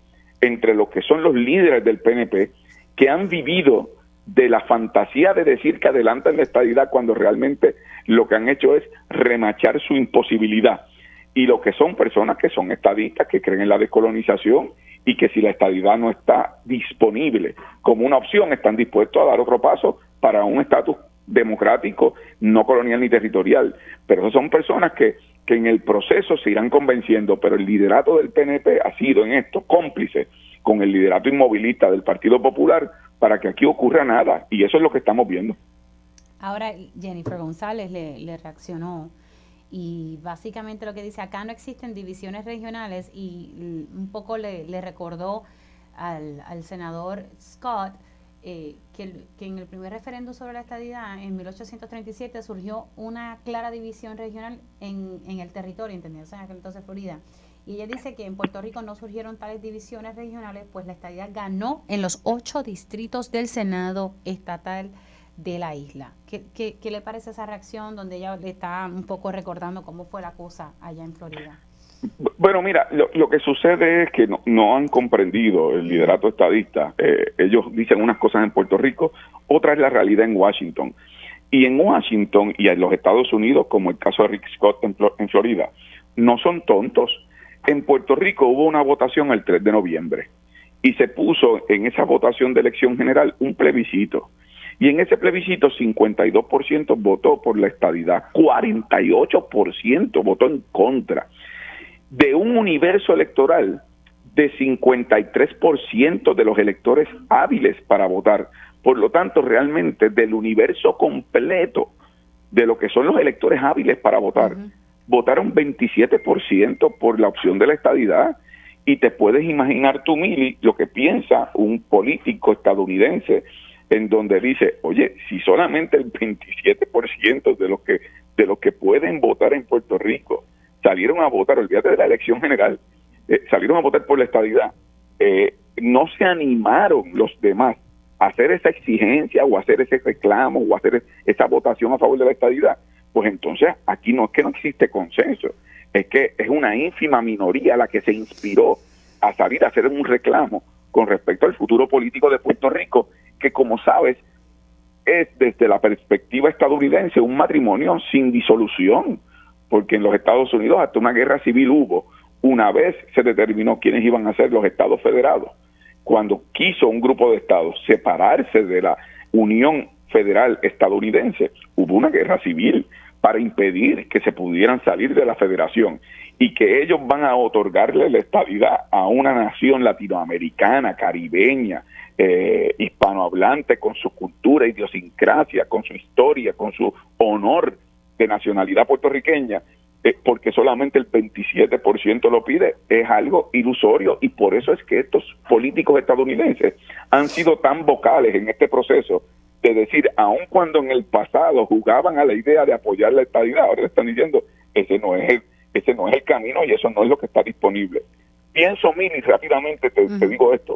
entre los que son los líderes del P N P, que han vivido de la fantasía de decir que adelantan la estadidad cuando realmente lo que han hecho es remachar su imposibilidad. Y lo que son personas que son estadistas, que creen en la descolonización y que si la estadidad no está disponible como una opción, están dispuestos a dar otro paso para un estatus democrático, no colonial ni territorial. Pero esas son personas que, que en el proceso se irán convenciendo, pero el liderato del P N P ha sido en esto cómplice con el liderato inmovilista del Partido Popular para que aquí ocurra nada, y eso es lo que estamos viendo. Ahora Jennifer González le, le reaccionó y básicamente lo que dice, acá no existen divisiones regionales, y un poco le, le recordó al, al senador Scott eh, que, el, que en el primer referéndum sobre la estadidad en mil ochocientos treinta y siete surgió una clara división regional en, en el territorio, entendidos en aquel entonces Florida. Y ella dice que en Puerto Rico no surgieron tales divisiones regionales, pues la estadidad ganó en los ocho distritos del Senado estatal de la isla. ¿Qué, qué, qué le parece esa reacción donde ella le está un poco recordando cómo fue la cosa allá en Florida? Bueno, mira, lo, lo que sucede es que no, no han comprendido el liderato estadista. Eh, ellos dicen unas cosas en Puerto Rico, otra es la realidad en Washington. Y en Washington y en los Estados Unidos, como el caso de Rick Scott en, en Florida, no son tontos. En Puerto Rico hubo una votación el tres de noviembre y se puso en esa votación de elección general un plebiscito. Y en ese plebiscito cincuenta y dos por ciento votó por la estadidad, cuarenta y ocho por ciento votó en contra. De un universo electoral de cincuenta y tres por ciento de los electores hábiles para votar. Por lo tanto, realmente del universo completo de lo que son los electores hábiles para votar, uh-huh. votaron veintisiete por ciento por la opción de la estadidad. Y te puedes imaginar tú, Mili, lo que piensa un político estadounidense en donde dice, oye, si solamente el veintisiete por ciento de los que de los que pueden votar en Puerto Rico salieron a votar, olvídate de la elección general, eh, salieron a votar por la estadidad, eh, no se animaron los demás a hacer esa exigencia o hacer ese reclamo o hacer esa votación a favor de la estadidad, pues entonces aquí no es que no existe consenso, es que es una ínfima minoría la que se inspiró a salir a hacer un reclamo con respecto al futuro político de Puerto Rico, que como sabes es desde la perspectiva estadounidense un matrimonio sin disolución, porque en los Estados Unidos hasta una guerra civil hubo, una vez se determinó quiénes iban a ser los estados federados. Cuando quiso un grupo de estados separarse de la Unión Federal estadounidense, hubo una guerra civil para impedir que se pudieran salir de la federación, y que ellos van a otorgarle la estadidad a una nación latinoamericana, caribeña, eh, hispanohablante, con su cultura, idiosincrasia, con su historia, con su honor de nacionalidad puertorriqueña, eh, porque solamente el veintisiete por ciento lo pide, es algo ilusorio, y por eso es que estos políticos estadounidenses han sido tan vocales en este proceso de decir, aun cuando en el pasado jugaban a la idea de apoyar la estadidad, ahora están diciendo, ese no es el, ese no es el camino y eso no es lo que está disponible. Pienso, Mini, rápidamente te, uh-huh. te digo esto,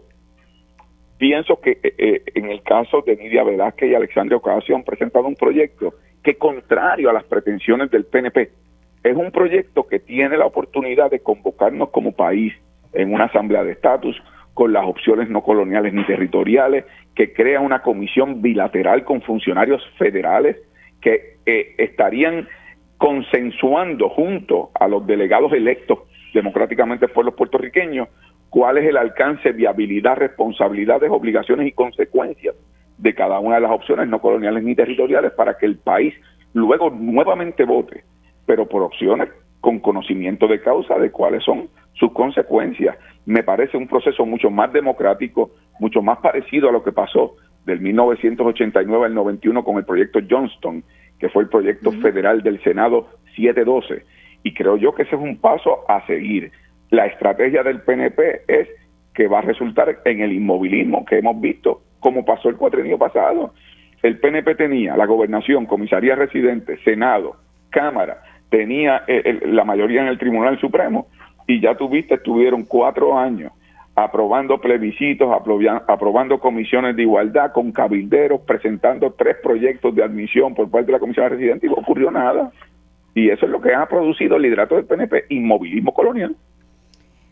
pienso que eh, en el caso de Nidia Velázquez y Alexandria Ocasio han presentado un proyecto que, contrario a las pretensiones del P N P, es un proyecto que tiene la oportunidad de convocarnos como país en una asamblea de estatus con las opciones no coloniales ni territoriales, que crea una comisión bilateral con funcionarios federales que eh, estarían consensuando junto a los delegados electos democráticamente por los puertorriqueños cuál es el alcance, viabilidad, responsabilidades, obligaciones y consecuencias de cada una de las opciones no coloniales ni territoriales para que el país luego nuevamente vote, pero por opciones con conocimiento de causa de cuáles son sus consecuencias. Me parece un proceso mucho más democrático, mucho más parecido a lo que pasó del mil novecientos ochenta y nueve al noventa y uno con el proyecto Johnston, que fue el proyecto uh-huh. federal del Senado siete doce, y creo yo que ese es un paso a seguir. La estrategia del P N P es que va a resultar en el inmovilismo que hemos visto, como pasó el cuatrienio pasado. El P N P tenía la gobernación, comisaría residente, Senado, Cámara, tenía el, el, la mayoría en el Tribunal Supremo, y ya tuviste, estuvieron cuatro años aprobando plebiscitos, aprobando, aprobando comisiones de igualdad con cabilderos, presentando tres proyectos de admisión por parte de la comisión residente, y no ocurrió nada. Y eso es lo que ha producido el liderato del P N P, inmovilismo colonial.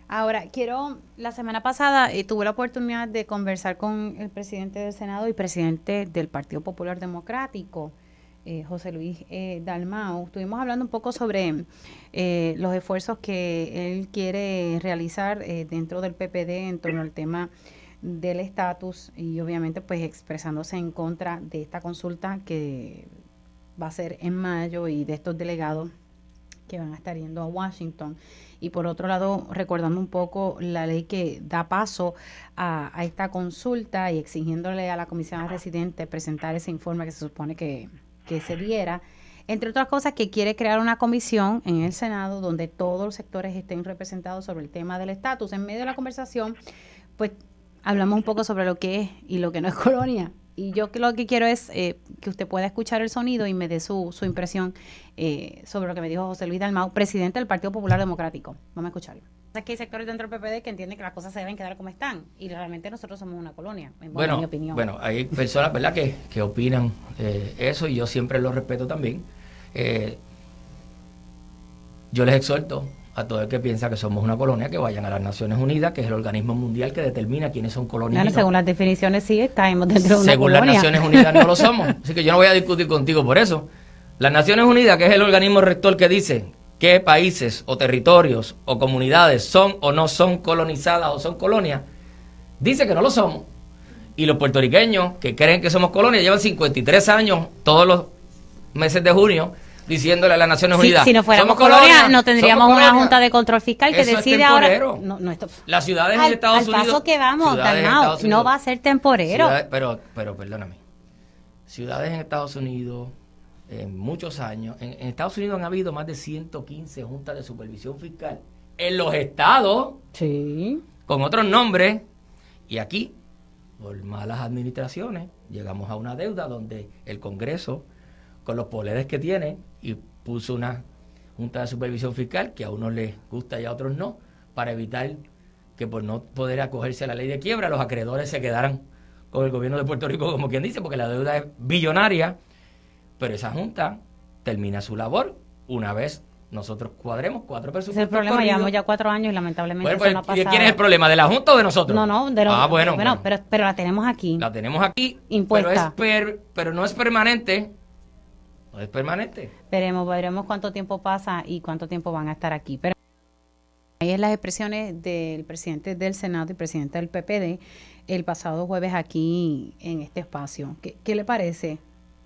Ahora, quiero, la semana pasada eh, tuve la oportunidad de conversar con el presidente del Senado y presidente del Partido Popular Democrático, eh, José Luis eh, Dalmau. Estuvimos hablando un poco sobre eh, los esfuerzos que él quiere realizar eh, dentro del P P D en torno al tema del estatus y obviamente pues expresándose en contra de esta consulta que va a ser en mayo y de estos delegados que van a estar yendo a Washington. Y por otro lado, recordando un poco la ley que da paso a, a esta consulta y exigiéndole a la comisionada residente presentar ese informe que se supone que, que se diera, entre otras cosas que quiere crear una comisión en el Senado donde todos los sectores estén representados sobre el tema del estatus. En medio de la conversación, pues hablamos un poco sobre lo que es y lo que no es colonia. Y yo que lo que quiero es eh, que usted pueda escuchar el sonido y me dé su, su impresión eh, sobre lo que me dijo José Luis Dalmau, presidente del Partido Popular Democrático. Vamos a escucharlo. Es que hay sectores dentro del P P D que entienden que las cosas se deben quedar como están y realmente nosotros somos una colonia, en bueno, mi opinión. Bueno, hay personas, ¿verdad?, que, que opinan eh, eso y yo siempre lo respeto también. Eh, yo les exhorto a todo el que piensa que somos una colonia que vayan a las Naciones Unidas, que es el organismo mundial que determina quiénes son colonias. Claro, y no. Según las definiciones sí, caemos dentro de una Según colonia. las Naciones Unidas no lo somos, así que yo no voy a discutir contigo por eso. Las Naciones Unidas, que es el organismo rector que dice qué países o territorios o comunidades son o no son colonizadas o son colonias, dice que no lo somos. Y los puertorriqueños que creen que somos colonias llevan cincuenta y tres años todos los meses de junio diciéndole a las Naciones Sí, Unidas, si no fuéramos somos colonia, colonias, no tendríamos somos una colonias. junta de control fiscal que Eso es decide ahora. temporero. No, no, esto, Las ciudades al, en Estados al Unidos. paso que vamos, ciudades en Dalmau, Estados Unidos, no va a ser temporero. ciudades- pero, pero perdóname. Ciudades en Estados Unidos, en muchos años, en, en Estados Unidos han habido más de ciento quince juntas de supervisión fiscal en los estados, Sí. con otros nombres, y aquí, por malas administraciones, llegamos a una deuda donde el Congreso, con los poderes que tiene, y puso una junta de supervisión fiscal que a unos les gusta y a otros no, para evitar que por no poder acogerse a la ley de quiebra, los acreedores se quedaran con el gobierno de Puerto Rico, como quien dice, porque la deuda es billonaria, pero esa junta termina su labor una vez nosotros cuadremos cuatro Ese es presupuestos. el problema, corridos. llevamos ya cuatro años y lamentablemente Bueno, eso pues, no ha ¿y pasado. de quién es el problema? ¿De la Junta o de nosotros? No, no, de los, Ah, bueno, bueno, bueno. Pero, pero la tenemos aquí. La tenemos aquí, Impuesta. pero, es per- pero no es permanente. No es permanente. Veremos, veremos cuánto tiempo pasa y cuánto tiempo van a estar aquí. Pero ahí es las expresiones del presidente del Senado y presidente del P P D el pasado jueves aquí en este espacio. ¿Qué, qué le parece?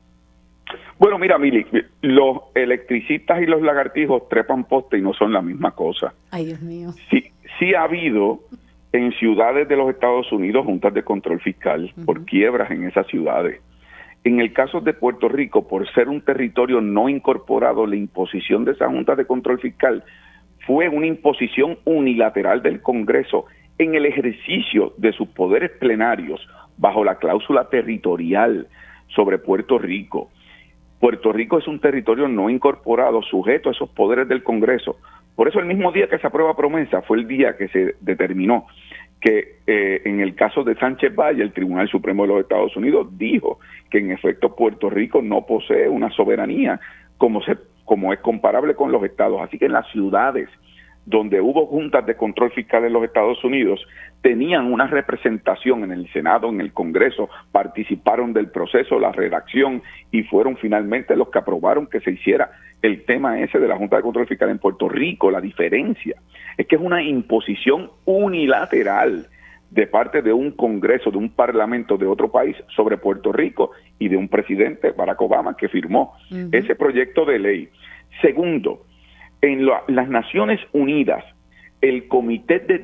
Bueno, mira, Mili, los electricistas y los lagartijos trepan poste y no son la misma cosa. Ay, Dios mío. Sí, sí ha habido en ciudades de los Estados Unidos juntas de control fiscal Ujú. por quiebras en esas ciudades. En el caso de Puerto Rico, por ser un territorio no incorporado, la imposición de esa junta de control fiscal fue una imposición unilateral del Congreso en el ejercicio de sus poderes plenarios bajo la cláusula territorial sobre Puerto Rico. Puerto Rico es un territorio no incorporado, sujeto a esos poderes del Congreso. Por eso el mismo día que se aprueba promesa fue el día que se determinó que eh, en el caso de Sánchez Valle, el Tribunal Supremo de los Estados Unidos dijo que en efecto Puerto Rico no posee una soberanía como, se, como es comparable con los estados. Así que en las ciudades donde hubo juntas de control fiscal en los Estados Unidos, tenían una representación en el Senado, en el Congreso, participaron del proceso, la redacción, y fueron finalmente los que aprobaron que se hiciera el tema ese de la Junta de Control Fiscal en Puerto Rico. La diferencia es que es una imposición unilateral de parte de un Congreso, de un Parlamento de otro país sobre Puerto Rico y de un presidente, Barack Obama, que firmó uh-huh. ese proyecto de ley. Segundo, en la, las Naciones Unidas, el Comité de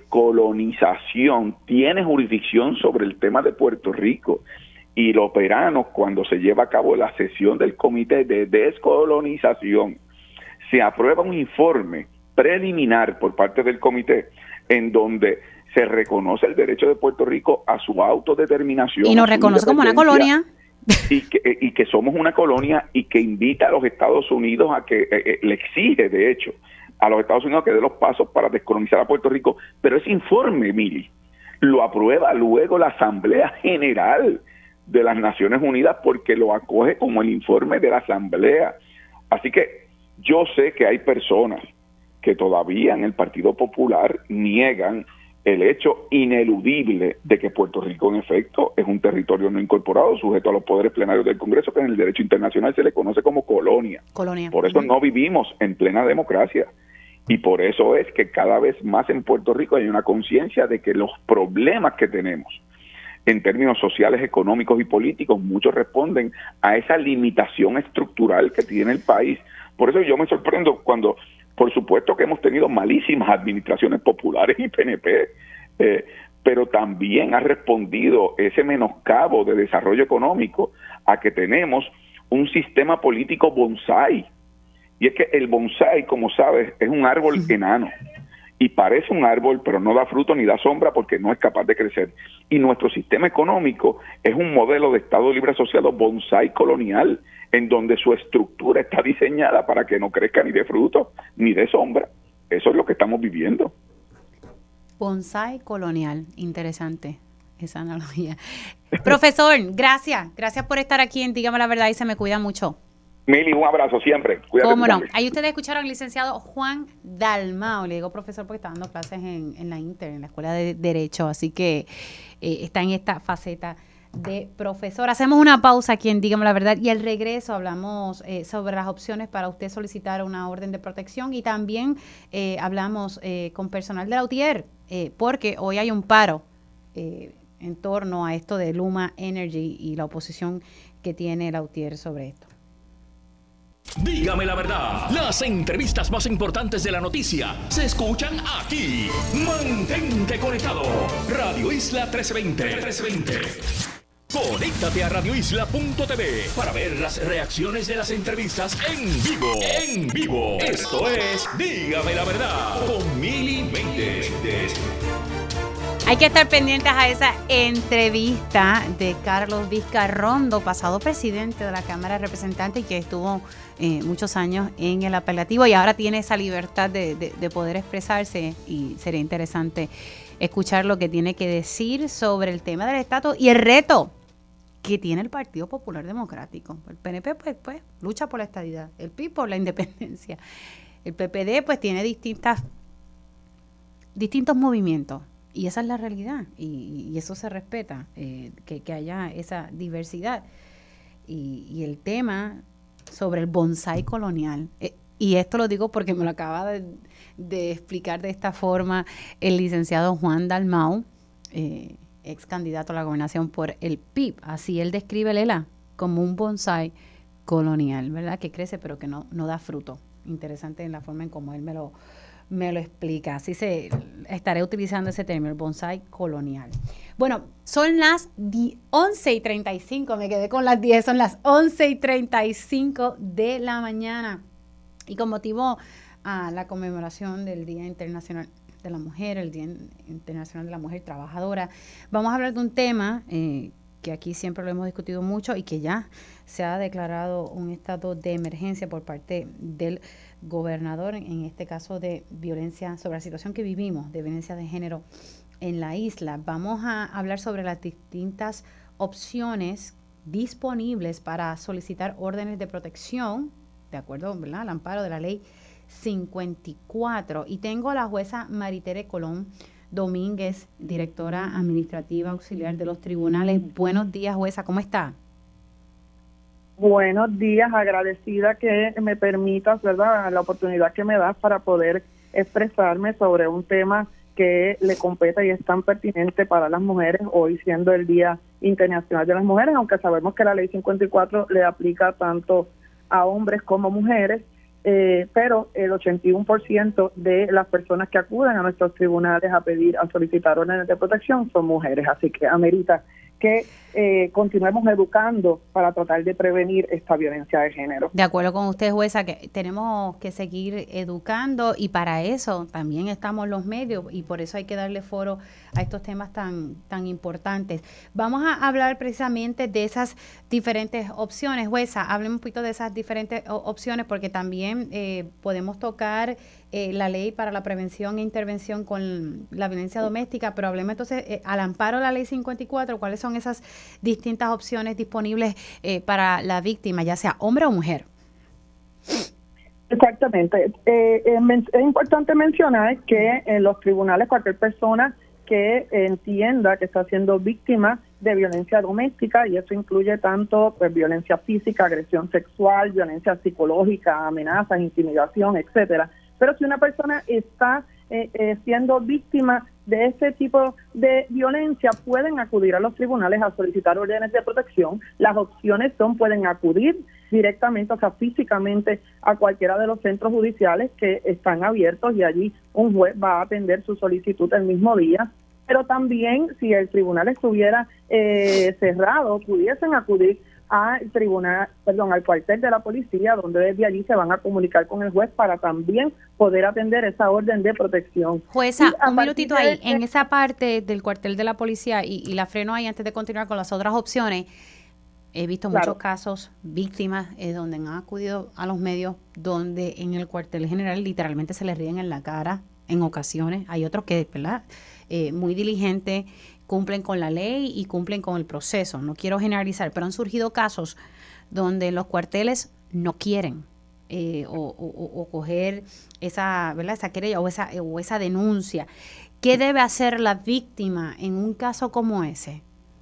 Descolonización tiene jurisdicción sobre el tema de Puerto Rico, y los veranos, cuando se lleva a cabo la sesión del Comité de Descolonización, se aprueba un informe preliminar por parte del comité en donde se reconoce el derecho de Puerto Rico a su autodeterminación. Y nos reconoce como una colonia. Y que, y que somos una colonia, y que invita a los Estados Unidos a que, eh, le exige, de hecho, a los Estados Unidos que dé los pasos para descolonizar a Puerto Rico. Pero ese informe, Mili, lo aprueba luego la Asamblea General de las Naciones Unidas, porque lo acoge como el informe de la Asamblea. Así que yo sé que hay personas que todavía en el Partido Popular niegan el hecho ineludible de que Puerto Rico, en efecto, es un territorio no incorporado, sujeto a los poderes plenarios del Congreso, que en el derecho internacional se le conoce como colonia. Colonia. Por eso no vivimos en plena democracia. Y por eso es que cada vez más en Puerto Rico hay una conciencia de que los problemas que tenemos en términos sociales, económicos y políticos, muchos responden a esa limitación estructural que tiene el país. Por eso yo me sorprendo cuando... Por supuesto que hemos tenido malísimas administraciones populares y P N P, eh, pero también ha respondido ese menoscabo de desarrollo económico a que tenemos un sistema político bonsai. Y es que el bonsai, como sabes, es un árbol enano. Y parece un árbol, pero no da fruto ni da sombra porque no es capaz de crecer. Y nuestro sistema económico es un modelo de Estado Libre Asociado bonsai colonial, en donde su estructura está diseñada para que no crezca ni de fruto ni de sombra. Eso es lo que estamos viviendo. Bonsai colonial, interesante esa analogía. Profesor, gracias, gracias por estar aquí en Dígame la Verdad y se me cuida mucho. Mili, un abrazo siempre. Cuídate. Cómo no. Ahí ustedes escucharon al licenciado Juan Dalmau, le digo profesor porque está dando clases en, en la Inter, en la Escuela de Derecho, así que eh, está en esta faceta de profesor. Hacemos una pausa aquí en Dígame la Verdad y al regreso hablamos eh, sobre las opciones para usted solicitar una orden de protección y también eh, hablamos eh, con personal de la U T I E R eh, porque hoy hay un paro eh, en torno a esto de Luma Energy y la oposición que tiene la U T I E R sobre esto. Dígame la verdad, las entrevistas más importantes de la noticia se escuchan aquí. Mantente conectado. Radio Isla trescientos veinte. Conéctate a radio isla punto t v para ver las reacciones de las entrevistas en vivo. En vivo. Esto es Dígame la Verdad con Mili Méndez. Hay que estar pendientes a esa entrevista de Carlos Vizcarrondo, pasado presidente de la Cámara de Representantes y que estuvo eh, muchos años en el apelativo y ahora tiene esa libertad de, de, de poder expresarse y sería interesante escuchar lo que tiene que decir sobre el tema del estatus y el reto que tiene el Partido Popular Democrático. El P N P pues, pues lucha por la estadidad, el P I por la independencia, el P P D pues tiene distintas distintos movimientos. Y esa es la realidad, y, y eso se respeta, eh, que, que haya esa diversidad. Y, y el tema sobre el bonsai colonial, eh, y esto lo digo porque me lo acaba de, de explicar de esta forma el licenciado Juan Dalmau, eh, ex candidato a la gobernación por el P I B. Así él describe, Lela, como un bonsai colonial, ¿verdad? Que crece pero que no, no da fruto. Interesante en la forma en cómo él me lo me lo explica. Así se estaré utilizando ese término, el bonsai colonial. Bueno, son las once y treinta y cinco, me quedé con las diez, son las once y treinta y cinco de la mañana. Y con motivo a la conmemoración del Día Internacional de la Mujer, el Día Internacional de la Mujer Trabajadora, vamos a hablar de un tema eh, que aquí siempre lo hemos discutido mucho y que ya se ha declarado un estado de emergencia por parte del gobernador, en este caso de violencia, sobre la situación que vivimos de violencia de género en la isla. Vamos a hablar sobre las distintas opciones disponibles para solicitar órdenes de protección, de acuerdo, ¿verdad?, al amparo de la ley cincuenta y cuatro. Y tengo a la jueza Maritere Colón Domínguez, directora administrativa auxiliar de los tribunales. Buenos días, jueza, ¿cómo está? Buenos días, agradecida que me permitas, ¿verdad?, la oportunidad que me das para poder expresarme sobre un tema que le compete y es tan pertinente para las mujeres, hoy siendo el Día Internacional de las Mujeres, aunque sabemos que la ley cincuenta y cuatro le aplica tanto a hombres como mujeres, eh, pero el ochenta y uno por ciento de las personas que acuden a nuestros tribunales a pedir, a solicitar órdenes de protección son mujeres, así que amerita que eh, continuemos educando para tratar de prevenir esta violencia de género. De acuerdo con usted, jueza, que tenemos que seguir educando y para eso también estamos los medios y por eso hay que darle foro a estos temas tan, tan importantes. Vamos a hablar precisamente de esas diferentes opciones. Jueza, hablemos un poquito de esas diferentes opciones porque también eh, podemos tocar Eh, la ley para la prevención e intervención con la violencia doméstica, pero hablemos entonces eh, al amparo de la ley cincuenta y cuatro, ¿cuáles son esas distintas opciones disponibles eh, para la víctima, ya sea hombre o mujer? Exacto. Excelente. Eh, eh, men- es importante mencionar que en los tribunales cualquier persona que entienda que está siendo víctima de violencia doméstica, y eso incluye tanto pues, violencia física, agresión sexual, violencia psicológica, amenazas, intimidación, etcétera. Pero si una persona está eh, eh, siendo víctima de ese tipo de violencia, pueden acudir a los tribunales a solicitar órdenes de protección. Las opciones son, pueden acudir directamente, o sea, físicamente a cualquiera de los centros judiciales que están abiertos y allí un juez va a atender su solicitud el mismo día. Pero también, si el tribunal estuviera eh, cerrado, pudiesen acudir al tribunal, perdón, al cuartel de la policía, donde desde allí se van a comunicar con el juez para también poder atender esa orden de protección. Jueza, Y a un partir minutito de ahí, este- en esa parte del cuartel de la policía, y, y la freno ahí antes de continuar con las otras opciones. He visto Claro. muchos casos, víctimas, eh, donde han acudido a los medios, donde en el cuartel general literalmente se les ríen en la cara en ocasiones. Hay otros que, ¿verdad? Eh, muy diligentes, cumplen con la ley y cumplen con el proceso. No quiero generalizar, pero han surgido casos donde los cuarteles no quieren eh, o, o- o coger esa, ¿verdad? Esa querella o esa, o esa denuncia. ¿Qué debe hacer la víctima en un caso como ese?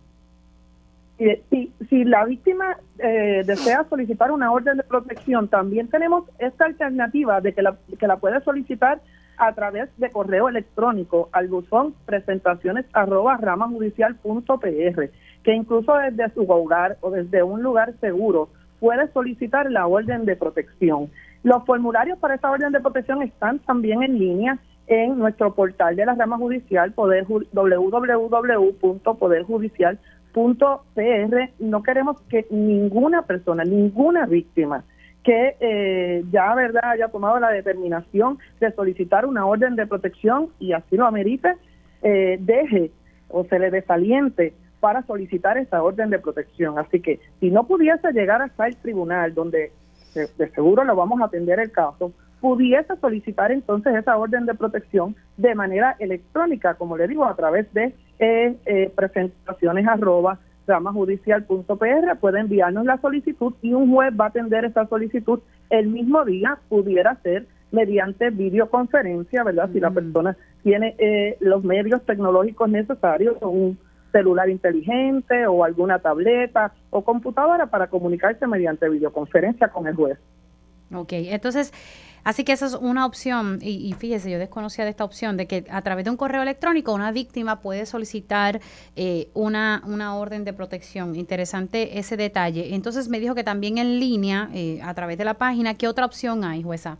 Si, si, si la víctima eh, desea solicitar una orden de protección, también tenemos esta alternativa de que la, que la puede solicitar a través de correo electrónico al buzón presentaciones arroba ramajudicial punto p r, que incluso desde su hogar o desde un lugar seguro puede solicitar la orden de protección. Los formularios para esta orden de protección están también en línea en nuestro portal de la rama judicial, poder, w w w punto poder judicial punto p r. No queremos que ninguna persona, ninguna víctima que eh, ya verdad haya tomado la determinación de solicitar una orden de protección y así lo amerite, eh, deje o se le desaliente para solicitar esa orden de protección. Así que si no pudiese llegar hasta el tribunal, donde de, de seguro lo vamos a atender el caso, pudiese solicitar entonces esa orden de protección de manera electrónica, como le digo, a través de eh, eh, presentaciones arroba ramajudicial punto p r, puede enviarnos la solicitud y un juez va a atender esa solicitud el mismo día, pudiera ser mediante videoconferencia, ¿verdad? Mm. Si la persona tiene eh, los medios tecnológicos necesarios, un celular inteligente o alguna tableta o computadora para comunicarse mediante videoconferencia con el juez. Ok, entonces, así que esa es una opción, y, y fíjese, yo desconocía de esta opción, de que a través de un correo electrónico una víctima puede solicitar eh, una, una orden de protección. Interesante ese detalle. Entonces me dijo que también en línea, eh, a través de la página, ¿qué otra opción hay, jueza?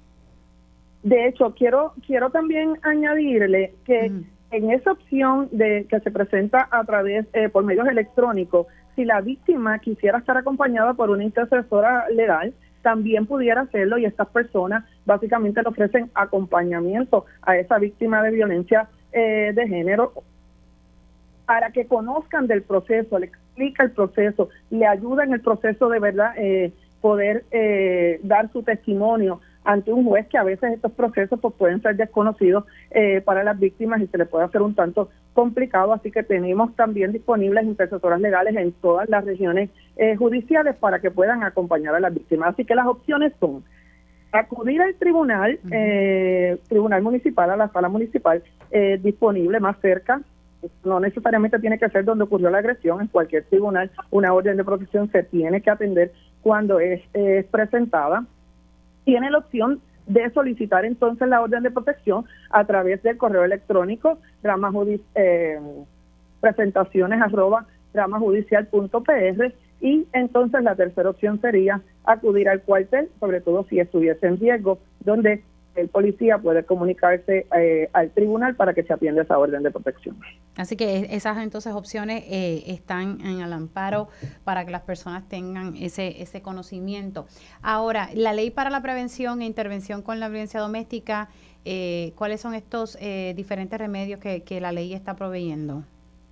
De hecho, quiero quiero también añadirle que mm. en esa opción de que se presenta a través, eh, por medios electrónicos, si la víctima quisiera estar acompañada por una intercesora legal, también pudiera hacerlo, y estas personas básicamente le ofrecen acompañamiento a esa víctima de violencia eh, de género para que conozcan del proceso, le explica el proceso, le ayuda en el proceso de verdad eh, poder eh, dar su testimonio ante un juez, que a veces estos procesos pues, pueden ser desconocidos eh, para las víctimas y se les puede hacer un tanto complicado, así que tenemos también disponibles intercesoras legales en todas las regiones eh, judiciales para que puedan acompañar a las víctimas. Así que las opciones son acudir al tribunal, uh-huh. eh, tribunal municipal, a la sala municipal eh, disponible más cerca. No necesariamente tiene que ser donde ocurrió la agresión, en cualquier tribunal una orden de protección se tiene que atender cuando es, es presentada. Tiene la opción de solicitar entonces la orden de protección a través del correo electrónico ramajudic, eh, presentaciones arroba ramajudicial punto p r, y entonces la tercera opción sería acudir al cuartel, sobre todo si estuviese en riesgo, donde el policía puede comunicarse eh, al tribunal para que se atienda esa orden de protección. Así que esas entonces opciones eh, están en el amparo para que las personas tengan ese ese conocimiento. Ahora, la ley para la prevención e intervención con la violencia doméstica, eh, ¿cuáles son estos eh, diferentes remedios que, que la ley está proveyendo?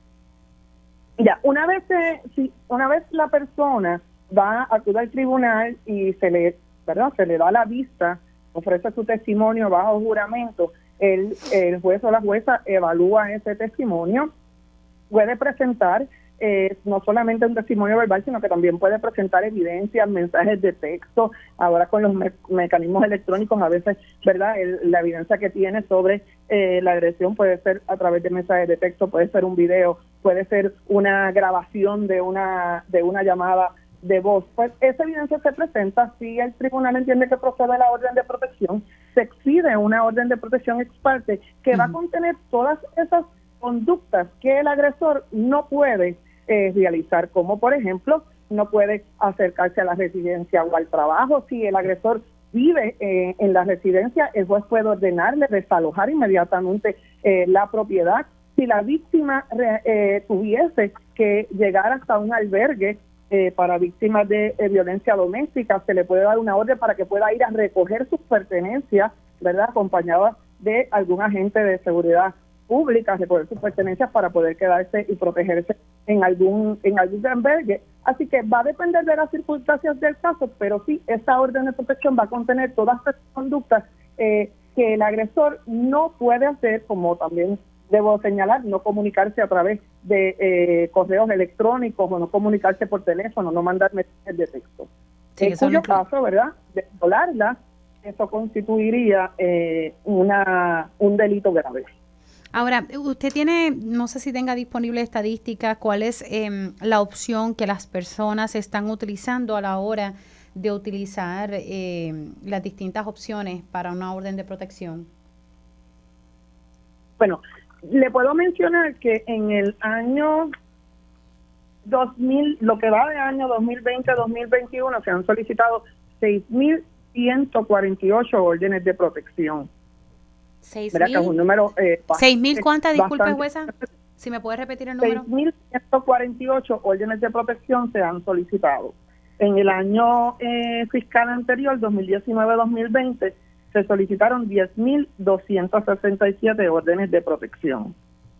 Ya, una vez eh, si una vez la persona va a acudir al tribunal y se le, ¿verdad? Se le da la vista, ofrece su testimonio bajo juramento, el, el juez o la jueza evalúa ese testimonio, puede presentar eh, no solamente un testimonio verbal, sino que también puede presentar evidencias, mensajes de texto. Ahora con los me mecanismos electrónicos, a veces, ¿verdad? El, la evidencia que tiene sobre eh, la agresión puede ser a través de mensajes de texto, puede ser un video, puede ser una grabación de una de una llamada de voz. Pues esa evidencia se presenta si el tribunal entiende que procede la orden de protección, se expide una orden de protección ex parte que uh-huh. va a contener todas esas conductas que el agresor no puede eh, realizar, como por ejemplo no puede acercarse a la residencia o al trabajo. Si el agresor vive eh, en la residencia, el juez puede ordenarle desalojar inmediatamente eh, la propiedad. Si la víctima eh, tuviese que llegar hasta un albergue eh, para víctimas de eh, violencia doméstica, se le puede dar una orden para que pueda ir a recoger sus pertenencias, ¿verdad?, acompañada de algún agente de seguridad pública, recoger sus pertenencias para poder quedarse y protegerse en algún en algún albergue. Así que va a depender de las circunstancias del caso, pero sí, esta orden de protección va a contener todas estas conductas eh, que el agresor no puede hacer, como también debo señalar, no comunicarse a través de eh, correos electrónicos o no comunicarse por teléfono, no mandar mensajes de texto. Sí, en cuyo caso, ¿verdad?, de violarla, eso constituiría eh, una un delito grave. Ahora, usted tiene, no sé si tenga disponible estadística, cuál es eh, la opción que las personas están utilizando a la hora de utilizar eh, las distintas opciones para una orden de protección. Bueno, le puedo mencionar que en el año dos mil, lo que va de año dos mil veinte a dos mil veintiuno, se han solicitado seis mil ciento cuarenta y ocho órdenes de protección. seis mil, ¿cuántas? Disculpe, jueza, si me puede repetir el número. seis mil ciento cuarenta y ocho órdenes de protección se han solicitado. En el año eh, fiscal anterior, dos mil diecinueve a dos mil veinte, se solicitaron diez mil doscientas sesenta y siete órdenes de protección.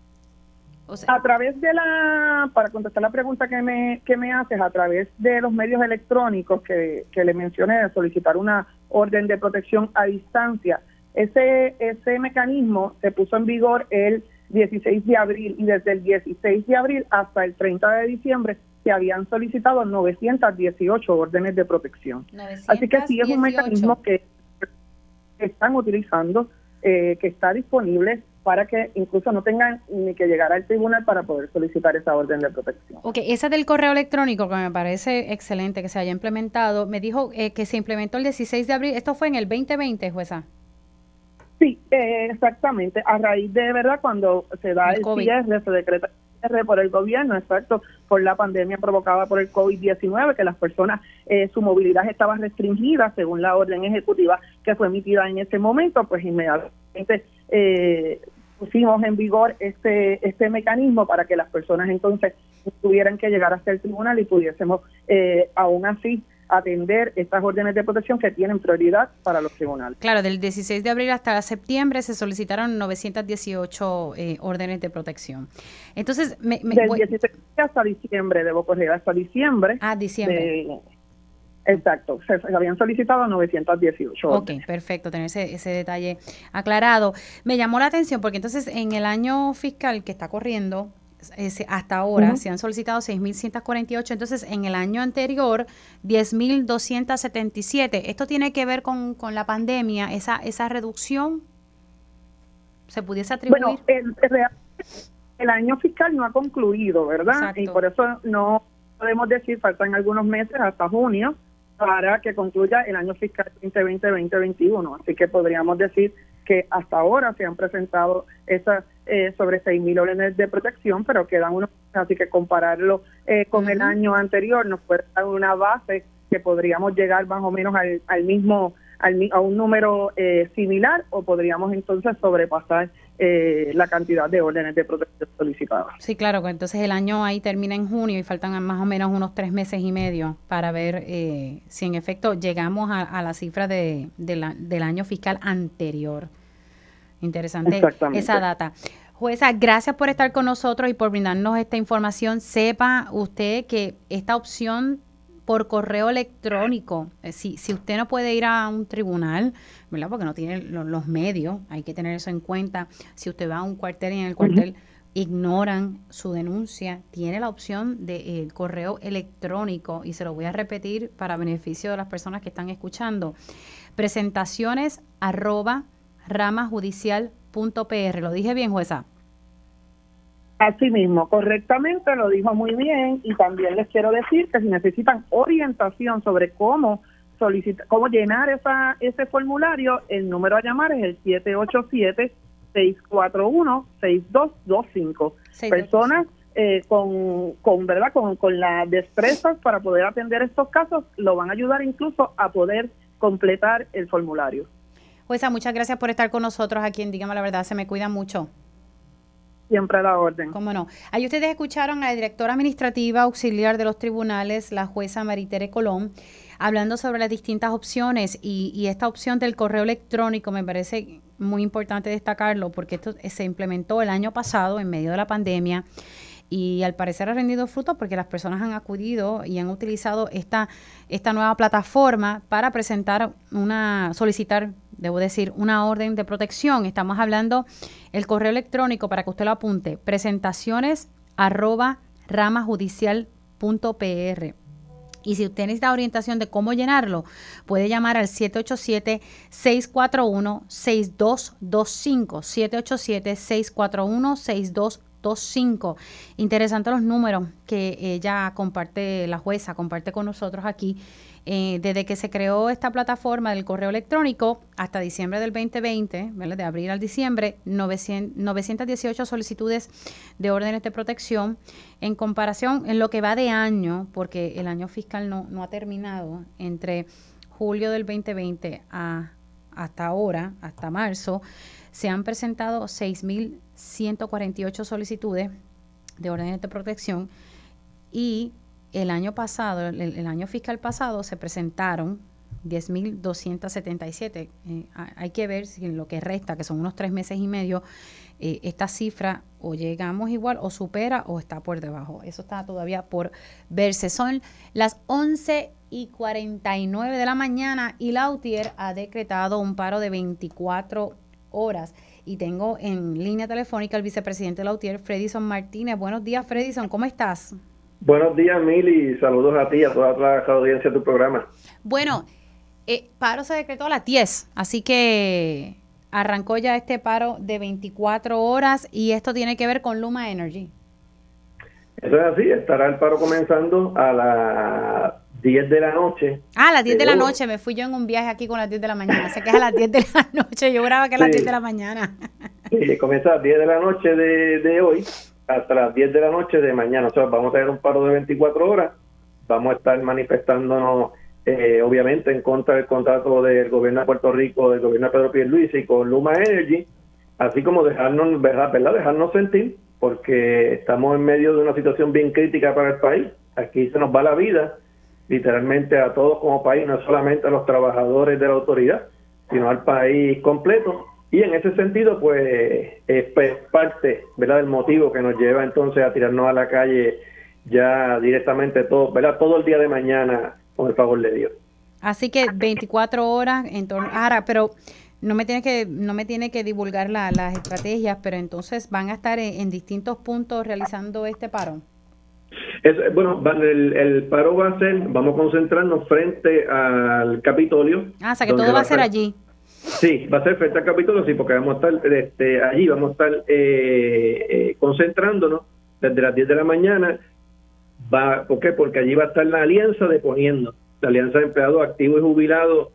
O sea, a través de la, para contestar la pregunta que me que me haces, a través de los medios electrónicos que, que le mencioné, de solicitar una orden de protección a distancia, ese ese mecanismo se puso en vigor el dieciséis de abril, y desde el dieciséis de abril hasta el treinta de diciembre se habían solicitado novecientas dieciocho órdenes de protección. Así que sí es un mecanismo que están utilizando, eh, que está disponible para que incluso no tengan ni que llegar al tribunal para poder solicitar esa orden de protección. Ok, esa del correo electrónico, que me parece excelente que se haya implementado, me dijo eh, que se implementó el dieciséis de abril, ¿esto fue en el veinte veinte, jueza? Sí, eh, exactamente, a raíz de, ¿verdad?, cuando se da el, el cierre, se decreta el cierre por el gobierno, exacto, por la pandemia provocada por el COVID diecinueve, que las personas, eh, su movilidad estaba restringida según la orden ejecutiva que fue emitida en ese momento, pues inmediatamente eh, pusimos en vigor este este mecanismo para que las personas entonces tuvieran que llegar hasta el tribunal y pudiésemos eh, aún así atender estas órdenes de protección que tienen prioridad para los tribunales. Claro, del dieciséis de abril hasta septiembre se solicitaron novecientas dieciocho eh, órdenes de protección. Entonces, me, me, del dieciséis hasta diciembre, debo correr, hasta diciembre. Ah, diciembre. De, exacto, se, se habían solicitado novecientas dieciocho órdenes. Ok, perfecto, tener ese, ese detalle aclarado. Me llamó la atención porque entonces en el año fiscal que está corriendo, hasta ahora, uh-huh, se han solicitado seis mil ciento cuarenta y ocho, entonces en el año anterior diez mil doscientas setenta y siete. ¿Esto tiene que ver con, con la pandemia, esa esa reducción? ¿Se pudiese atribuir? Bueno, el, el, el año fiscal no ha concluido, ¿verdad? Exacto. Y por eso no podemos decir, faltan algunos meses hasta junio para que concluya el año fiscal veinte veinte veinte veintiuno. Así que podríamos decir que hasta ahora se han presentado esas eh, sobre seis mil órdenes de protección, pero quedan unos, así que compararlo eh, con uh-huh, el año anterior nos puede dar una base que podríamos llegar más o menos al, al mismo, al, a un número eh, similar, o podríamos entonces sobrepasar eh, la cantidad de órdenes de protección solicitadas. Sí, claro, entonces el año ahí termina en junio y faltan más o menos unos tres meses y medio para ver eh, si en efecto llegamos a, a la cifra de, de la, del año fiscal anterior. Interesante esa data. Jueza, gracias por estar con nosotros y por brindarnos esta información. Sepa usted que esta opción por correo electrónico, eh, si, si usted no puede ir a un tribunal, ¿verdad?, porque no tiene lo, los medios, hay que tener eso en cuenta. Si usted va a un cuartel y en el cuartel uh-huh, ignoran su denuncia, tiene la opción del correo electrónico, y se lo voy a repetir para beneficio de las personas que están escuchando: presentaciones arroba ramajudicial punto p r. ¿Lo dije bien, jueza? Así mismo, correctamente, lo dijo muy bien. Y también les quiero decir que si necesitan orientación sobre cómo solicitar, cómo llenar esa ese formulario, el número a llamar es el siete ocho siete, seis cuatro uno, seis dos dos cinco. Personas eh, con, con, ¿verdad? Con, con las destrezas para poder atender estos casos lo van a ayudar incluso a poder completar el formulario. Jueza, muchas gracias por estar con nosotros aquí en Dígame la Verdad. Se me cuida mucho. Siempre a la orden. ¿Cómo no? Ahí ustedes escucharon a la directora administrativa auxiliar de los tribunales, la jueza Maritere Colón, hablando sobre las distintas opciones, y, y esta opción del correo electrónico me parece muy importante destacarlo, porque esto se implementó el año pasado en medio de la pandemia, y al parecer ha rendido fruto porque las personas han acudido y han utilizado esta, esta nueva plataforma para presentar una, solicitar, debo decir, una orden de protección. Estamos hablando el correo electrónico, para que usted lo apunte: presentaciones arroba ramajudicial punto p r. Y si usted necesita orientación de cómo llenarlo, puede llamar al siete ocho siete, seis cuatro uno, seis dos dos cinco, siete ocho siete, seis cuatro uno, seis dos dos cinco. Interesantes los números que ella comparte, la jueza comparte con nosotros aquí. Eh, desde que se creó esta plataforma del correo electrónico hasta diciembre del veinte veinte, ¿verdad? De abril al diciembre, novecientas dieciocho solicitudes de órdenes de protección. En comparación, en lo que va de año, porque el año fiscal no, no ha terminado, entre julio del veinte veinte a, hasta ahora, hasta marzo, se han presentado seis mil ciento cuarenta y ocho solicitudes de órdenes de protección, y el año pasado, el, el año fiscal pasado, se presentaron diez mil doscientas setenta y siete. Eh, hay que ver si en lo que resta, que son unos tres meses y medio, eh, esta cifra o llegamos igual o supera o está por debajo. Eso está todavía por verse. Son las once y cuarenta y nueve de la mañana y la U T I E R ha decretado un paro de veinticuatro horas. Y tengo en línea telefónica al vicepresidente de la U T I E R, Fredison Martínez. Buenos días, Fredison, ¿cómo estás? Buenos días, Mili, saludos a ti y a toda la audiencia de tu programa. Bueno, eh, paro se decretó a las diez, así que arrancó ya este paro de veinticuatro horas, y esto tiene que ver con Luma Energy. Eso es así, estará el paro comenzando a las diez de la noche. Ah, a las diez de la noche, me fui yo en un viaje aquí con las diez de la mañana, sé que es a las diez de la noche, yo grababa que es a las diez de la mañana. Sí, comienza a las diez de la noche de, de hoy hasta las diez de la noche de mañana. O sea, vamos a tener un paro de veinticuatro horas, vamos a estar manifestándonos eh, obviamente en contra del contrato del gobierno de Puerto Rico, del gobierno de Pedro Pierluisi con Luma Energy, así como dejarnos, ¿verdad? ¿verdad? dejarnos sentir, porque estamos en medio de una situación bien crítica para el país. Aquí se nos va la vida, literalmente a todos como país, no solamente a los trabajadores de la autoridad, sino al país completo. Y en ese sentido, pues, es parte, ¿verdad?, del motivo que nos lleva entonces a tirarnos a la calle ya directamente todo, ¿verdad?, todo el día de mañana, con el favor de Dios. Así que veinticuatro horas en torno. Ahora, pero no me tiene que no me tiene que divulgar la, las estrategias, pero entonces van a estar en, en distintos puntos realizando este paro. Es, bueno, el, el paro va a ser, vamos a concentrarnos frente al Capitolio. Ah, o sea que todo va a ser allí. Sí, va a ser frente al Capitolio, sí, porque vamos a estar este, allí, vamos a estar eh, eh, concentrándonos desde las diez de la mañana. Va, ¿Por qué? Porque allí va a estar la alianza deponiendo, la alianza de empleados activos y jubilados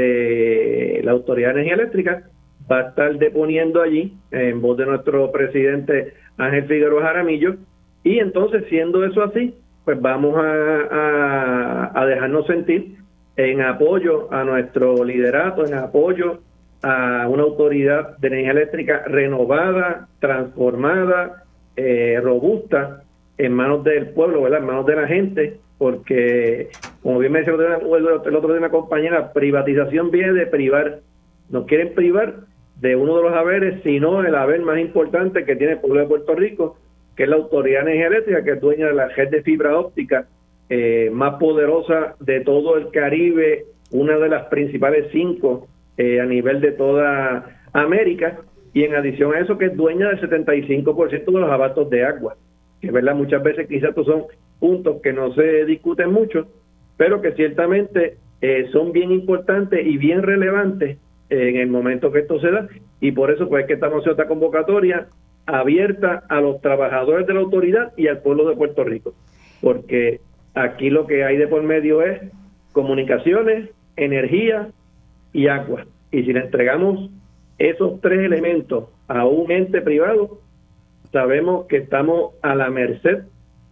de la Autoridad de Energía Eléctrica, va a estar deponiendo allí en voz de nuestro presidente Ángel Figueroa Jaramillo. Y entonces, siendo eso así, pues vamos a, a, a dejarnos sentir en apoyo a nuestro liderato, en apoyo a una autoridad de energía eléctrica renovada, transformada, eh, robusta, en manos del pueblo, ¿verdad?, en manos de la gente, porque, como bien me decía el otro día una compañera, privatización viene de privar. Nos quieren privar de uno de los haberes, sino el haber más importante que tiene el pueblo de Puerto Rico, que es la Autoridad de Energía Eléctrica, que es dueña de la red de fibra óptica eh, más poderosa de todo el Caribe, una de las principales cinco eh, a nivel de toda América. y en adición a eso que es dueña del setenta y cinco por ciento de los abastos de agua, que verdad muchas veces quizás estos son puntos que no se discuten mucho, pero que ciertamente eh, son bien importantes y bien relevantes en el momento que esto se da, y por eso pues es que estamos haciendo esta convocatoria abierta a los trabajadores de la autoridad y al pueblo de Puerto Rico, porque aquí lo que hay de por medio es comunicaciones, energía y agua, y si le entregamos esos tres elementos a un ente privado, sabemos que estamos a la merced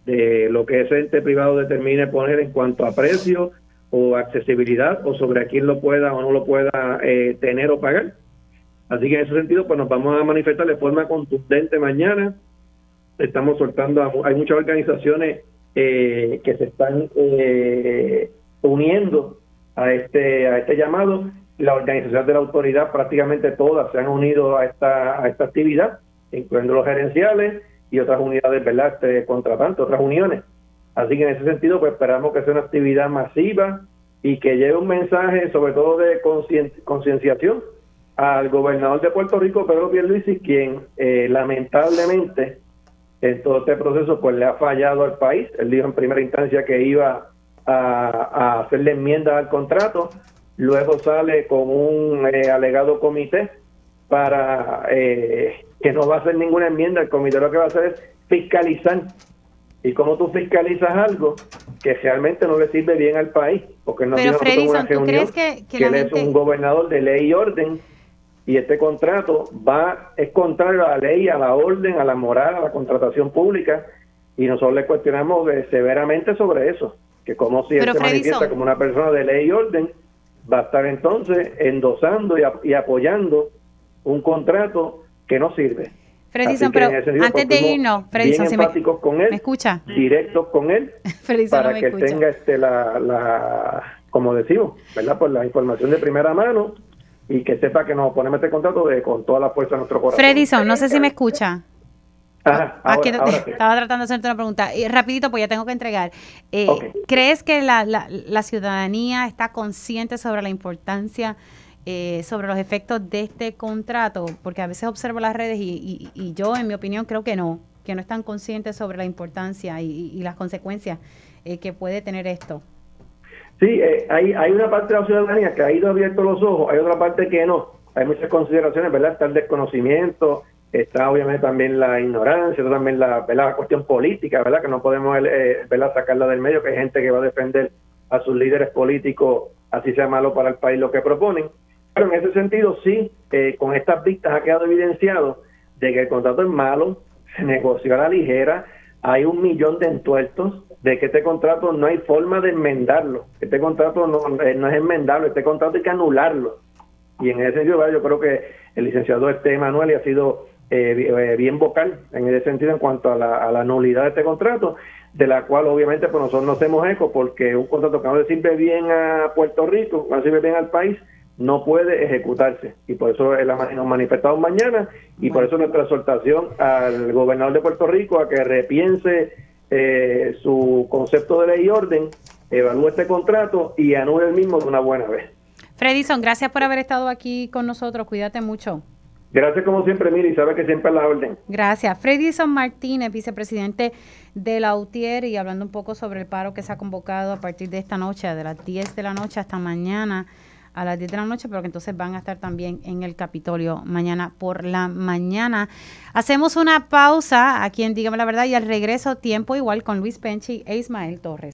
de lo que ese ente privado determine poner en cuanto a precio o accesibilidad o sobre a quién lo pueda o no lo pueda eh, tener o pagar. Así que en ese sentido pues nos vamos a manifestar de forma contundente mañana. Estamos soltando, a, hay muchas organizaciones eh, que se están eh, uniendo a este a este llamado. La organización de la autoridad, prácticamente todas se han unido a esta a esta actividad, incluyendo los gerenciales y otras unidades, ¿verdad?, este, contratantes, otras uniones. Así que en ese sentido, pues esperamos que sea una actividad masiva y que lleve un mensaje, sobre todo de concienciación, al gobernador de Puerto Rico, Pedro Pierluisi, quien eh, lamentablemente en todo este proceso pues le ha fallado al país. Él dijo en primera instancia que iba a, a hacerle enmiendas al contrato, luego sale con un eh, alegado comité para eh, que no va a hacer ninguna enmienda. El comité lo que va a hacer es fiscalizar. ¿Y cómo tú fiscalizas algo que realmente no le sirve bien al país? Porque no tiene una reunión ¿crees que, que, que él gente... es un gobernador de ley y orden, y este contrato va es contrario a la ley, a la orden, a la moral, a la contratación pública, y nosotros le cuestionamos eh, severamente sobre eso, que como si él se manifiesta como una persona de ley y orden, va a estar entonces endosando y, a, y apoyando un contrato que no sirve. Fredison, pero sentido, antes de irnos, Fredison, bien empáticos me, con él, ¿me escucha? Directos con él, Fredison, para no me que escucha. tenga este la, la, como decimos, ¿verdad?, por la información de primera mano, y que sepa que nos oponemos a este contrato de, con toda la fuerza de nuestro corazón. Fredison, no sé si me escucha. Ajá, ahora, Aquí ahora sí. Estaba tratando de hacerte una pregunta. Y rapidito, pues ya tengo que entregar. Eh, okay. ¿Crees que la, la, la ciudadanía está consciente sobre la importancia, eh, sobre los efectos de este contrato? Porque a veces observo las redes y, y, y yo, en mi opinión, creo que no, que no están conscientes sobre la importancia y, y, y las consecuencias eh, que puede tener esto. Sí, eh, hay, hay una parte de la ciudadanía que ha ido abierto los ojos, hay otra parte que no. Hay muchas consideraciones, ¿verdad? Está el desconocimiento, está obviamente también la ignorancia, está también la, ¿verdad?, la cuestión política, ¿verdad?, que no podemos eh, ¿verdad?, sacarla del medio, que hay gente que va a defender a sus líderes políticos, así sea malo para el país lo que proponen. Pero en ese sentido sí, eh, con estas vistas ha quedado evidenciado de que el contrato es malo, se negoció a la ligera, hay un millón de entuertos, de que este contrato no hay forma de enmendarlo, este contrato no, eh, no es enmendable, este contrato hay que anularlo. Y en ese sentido, ¿verdad?, yo creo que el licenciado este Emanuel ha sido eh, bien vocal en ese sentido en cuanto a la, a la nulidad de este contrato, de la cual obviamente pues nosotros no hacemos eco, porque un contrato que no le sirve bien a Puerto Rico, no le sirve bien al país, no puede ejecutarse, y por eso es la, nos manifestamos mañana, y por eso nuestra exhortación al gobernador de Puerto Rico a que repiense eh, su concepto de ley y orden, evalúe este contrato y anule el mismo de una buena vez. Fredison, gracias por haber estado aquí con nosotros, cuídate mucho. Gracias como siempre, Miri, sabe que siempre a la orden. Gracias. Fredison Martínez, vicepresidente de la U T I E R, y hablando un poco sobre el paro que se ha convocado a partir de esta noche, de las diez de la noche hasta mañana a las diez de la noche, pero que entonces van a estar también en el Capitolio mañana por la mañana. Hacemos una pausa aquí en Dígame la Verdad y al regreso tiempo igual con Luis Penchi e Ismael Torres.